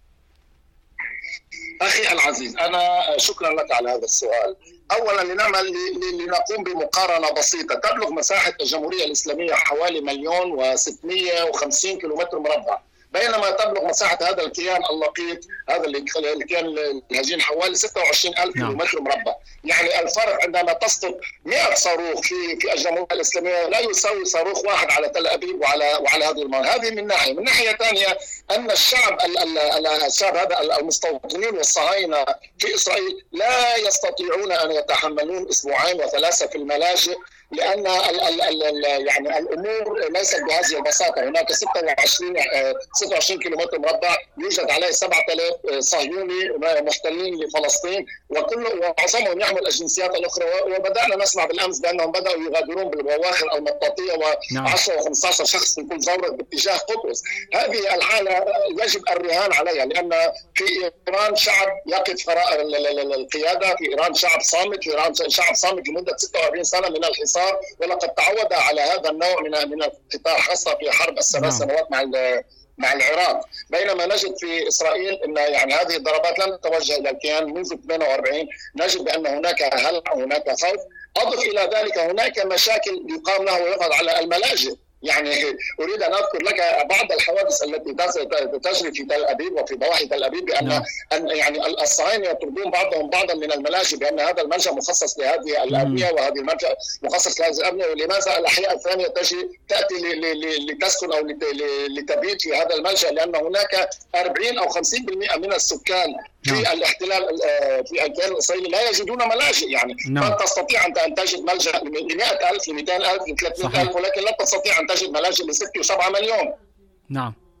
Speaker 7: أخي العزيز، أنا شكرا لك على هذا السؤال. أولا لنعمل لنقوم بمقارنة بسيطة. تبلغ مساحة الجمهورية الإسلامية حوالي مليون وستمئة وخمسين كيلومتر مربع، بينما تبلغ مساحة هذا الكيان اللقيط هذا اللي كان الهجين حوالي ستة وعشرين ألف كيلومتر مربع. يعني الفرق عندما تسقط مئة صاروخ في في الجمهورية الإسلامية لا يساوي صاروخ واحد على تل أبيب وعلى وعلى هذه المناطق. هذه من ناحية. من ناحية ثانية أن الشعب الشعب هذا المستوطنين والصهاينة في إسرائيل لا يستطيعون أن يتحملون أسبوعين وثلاثة في الملاجئ، لأن ال ال ال يعني الأمور ليست بهذه البساطة. هناك ستة وعشرين كيلومتر مربع يوجد عليه سبعة آلاف صهيوني محتلين لفلسطين، وكل ومعظمهم يحمل الجنسيات الأخرى. وبدأنا نسمع بالأمس بأنهم بدأوا يغادرون بالبواخر المطاطية وعشرة وخمسة عشر شخص من كل زورق باتجاه قدس. هذه الحالة يجب الرهان عليها، لأن في إيران شعب يقف وراء القيادة، في إيران شعب صامت، في إيران شعب صامت لمدة ستة وأربعين سنة من الحصار، ولقد تعود على هذا النوع من من القطاع، خاصة في حرب الثلاث سنوات مع مع العراق. بينما نجد في إسرائيل أن يعني هذه الضربات لم تتوجه إلى الكيان منذ ثمانية وأربعين. نجد بأن هناك هلع وهناك خوف. أضف إلى ذلك هناك مشاكل يقام له ويقض على الملاجئ. يعني أريد أن أذكر لك بعض الحوادث التي تجري في تل أبيب وفي ضواحي تل أبيب، بأن نعم. أن يعني الصهاينة يطردون بعضهم بعضا من الملاجئ بأن هذا الملجأ مخصص لهذه الأبنية وهذه الملجأ مخصص لهذه الأبنية، ولماذا الأحياء الثانية تجي تأتي لتسكن أو لتبيت في هذا الملجأ؟ لأن هناك أربعين أو خمسين بالمئة من السكان في نعم. الاحتلال في الكيان الإسرائيلي لا يجدون ملاجئ. يعني نعم. فأنت تستطيع أن تجد ملجأ ل مئة ألف ل مئتين ألف ل ثلاثمئة ألف، ولكن لا تستطيع أن تجد ملاجئ لستة وسبعة مليون.
Speaker 1: نعم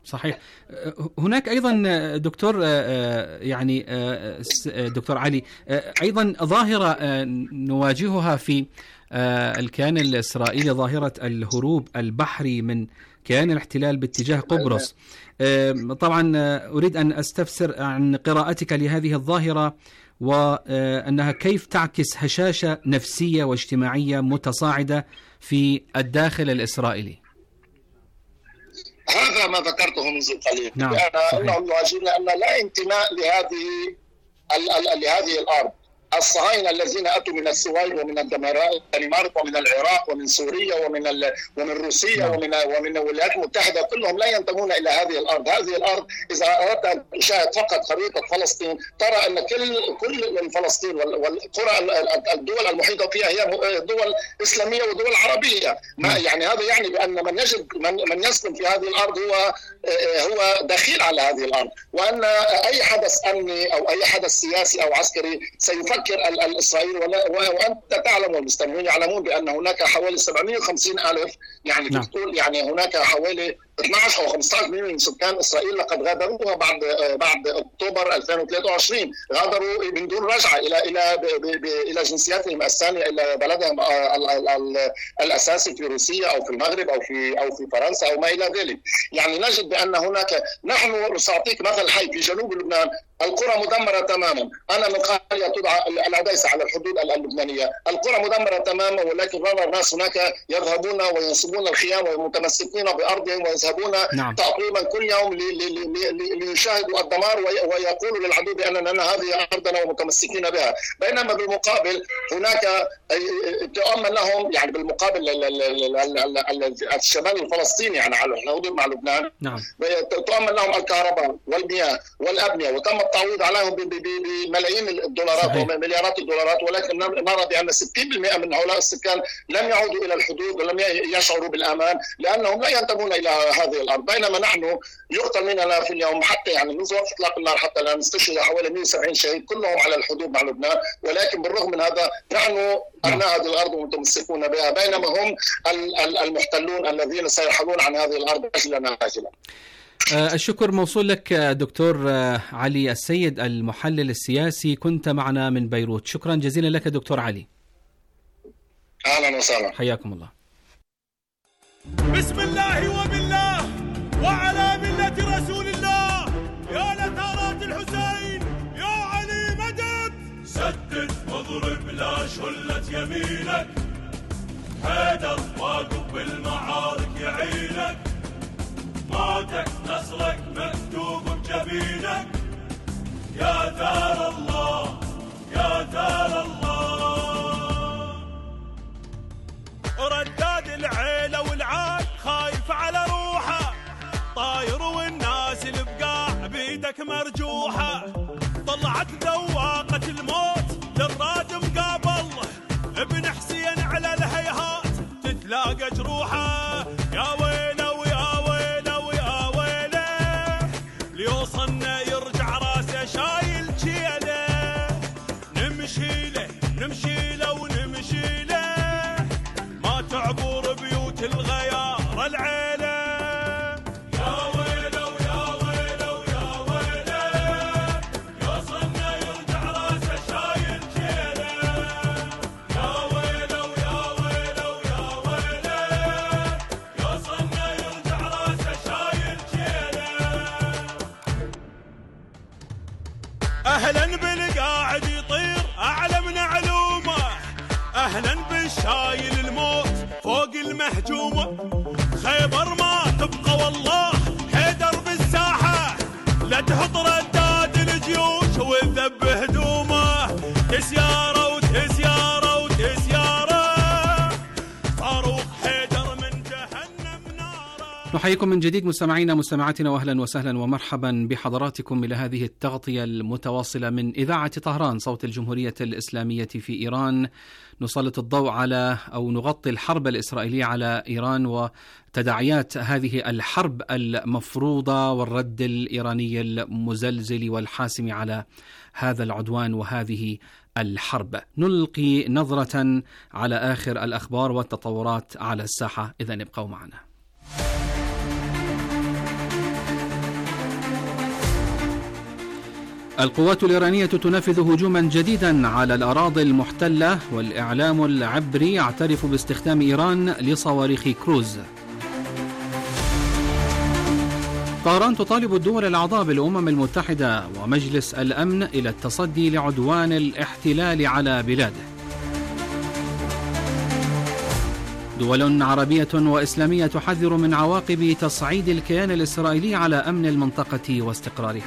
Speaker 1: صحيح. هناك أيضا دكتور يعني دكتور علي أيضا ظاهرة نواجهها في الكيان الإسرائيلي، ظاهرة الهروب البحري من كيان الاحتلال باتجاه قبرص. طبعا أريد أن أستفسر عن قراءتك لهذه الظاهرة، وأنها كيف تعكس هشاشة نفسية واجتماعية متصاعدة في الداخل الإسرائيلي.
Speaker 7: هذا ما ذكرته منذ قليل.
Speaker 1: نعم.
Speaker 7: أنهم يواجهون أن لا انتماء لهذه لهذه الأرض. الصهاينة الذين أتوا من السويد ومن الدنمارك ومن العراق ومن سوريا ومن ومن روسيا ومن ومن الولايات المتحدة كلهم لا ينتمون إلى هذه الأرض. هذه الأرض إذا أردت أن تشاهد فقط خريطة فلسطين ترى أن كل كل من فلسطين والقرى الدول المحيطة فيها هي دول إسلامية ودول عربية. ما يعني هذا يعني بأن من يجد من من يسكن في هذه الأرض هو هو دخيل على هذه الأرض، وأن أي حدث أمني أو أي حدث سياسي أو عسكري سيفكر الإسرائيلي. وأنت تعلم والمستمعين يعلمون بأن هناك حوالي سبعمائة وخمسين ألف يعني
Speaker 1: نعم.
Speaker 7: تقول يعني هناك حوالي اثني عشر أو خمسة عشر مليون من سكان إسرائيل لقد غادروها بعد بعد أكتوبر ألفين وثلاثة وعشرين، غادروا من دون رجعة إلى إلى إلى جنسياتهم الثانية، إلى بلدهم الأساسي في روسيا أو في المغرب أو في أو في فرنسا أو ما إلى ذلك. يعني نجد بأن هناك، نحن سأعطيك مثل حي في جنوب لبنان، القرى مدمرة تماما. أنا من قرية تدعى العديسة على الحدود اللبنانية، القرى مدمرة تماما، ولكن نرى الناس هناك يذهبون وينصبون الخيام ومتمسكين بأرضهم ويذهبون
Speaker 1: نعم.
Speaker 7: تقريبا كل يوم ليشاهدوا الدمار ويقولوا للعدو بأننا هذه أرضنا ومتمسكين بها. بينما بالمقابل هناك تؤمن لهم، يعني بالمقابل الشمال الفلسطيني يعني على الحدود مع لبنان
Speaker 1: نعم.
Speaker 7: تؤمن لهم الكهرباء والمياه والأبنية، وتم التعويض عليهم بملايين الدولارات ومليارات الدولارات، ولكن نرى بأن ستين بالمئة من هؤلاء السكان لم يعودوا إلى الحدود ولم يشعروا بالأمان لأنهم لا ينتمون إلى هذه الأرض. بينما نحن يقتل مننا في اليوم حتى يعني منذ وقت إطلاق النار حتى الآن نستشهد حوالي مئة وسبعين شهيد كلهم على الحدود مع لبنان، ولكن بالرغم من هذا نحن أبناء هذه الأرض ومتمسكون بها، بينما هم المحتلون الذين سيرحلون عن هذه الأرض أجلا آجلا.
Speaker 1: الشكر موصول لك دكتور علي السيد المحلل السياسي، كنت معنا من بيروت. شكرا جزيلا لك دكتور علي.
Speaker 7: أهلا وسهلا.
Speaker 1: حياكم الله.
Speaker 4: بسم الله وبالله وعلى ملة رسول الله، يا لثارات الحسين يا علي مدد، سدد واضرب لا شلت يمينك، حيدر واقف بالمعارك يعينك، موتك نصرك مكتوب بجبينك، يا ثار الله يا ثار الله. رداد العيلة والعاد خايف على روحه، طاير والناس البقاع بيدك مرجوحة، طلعت ذواقة الموت للراد مقابل، ابن حسين على الهيهات تتلاقى جروحه، يا ويله ويا ويله ويا ويله، ليوصلنا يرجع راسه شايل جيله، نمشي له نمشي له ونمشي له، ما تعبر بيوت الغيار العيله، يا ويله ويا ويله ويا ويله، يوصلنا يرجع راسه شايل جيله، يا ويله ويا ويله ويا ويله، يوصلنا يرجع راسه شايل جيله. اهلا بالقاعد يطير اعلى من علومه، اهلا بالشايل الموت فوق المهجومه، خيبر ما تبقى والله حيدر بالساحه، لا تحط رداد الجيوش وتذب هدومه، تسياره وتسياره وتسياره، صاروخ حيدر من جهنم ناره.
Speaker 1: نحييكم من جديد مستمعينا مستمعاتنا، واهلا وسهلا ومرحبا بحضراتكم الى هذه التغطيه المتواصله من اذاعه طهران صوت الجمهوريه الاسلاميه في ايران. نسلط الضوء على او نغطي الحرب الاسرائيليه على ايران وتداعيات هذه الحرب المفروضه والرد الايراني المزلزل والحاسم على هذا العدوان وهذه الحرب. نلقي نظره على اخر الاخبار والتطورات على الساحه، اذا ابقوا معنا. القوات الإيرانية تنفذ هجوما جديدا على الأراضي المحتلة، والإعلام العبري يعترف باستخدام إيران لصواريخ كروز. طهران تطالب الدول الأعضاء بالأمم المتحدة ومجلس الأمن إلى التصدي لعدوان الاحتلال على بلاده. دول عربية وإسلامية تحذر من عواقب تصعيد الكيان الإسرائيلي على أمن المنطقة واستقرارها.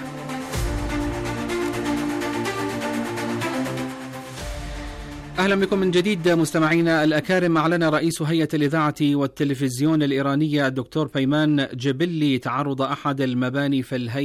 Speaker 1: أهلا بكم من جديد مستمعينا الأكارم. أعلن رئيس هيئة الإذاعة والتلفزيون الإيرانية الدكتور بيمان جبلي تعرض أحد المباني في الهيئة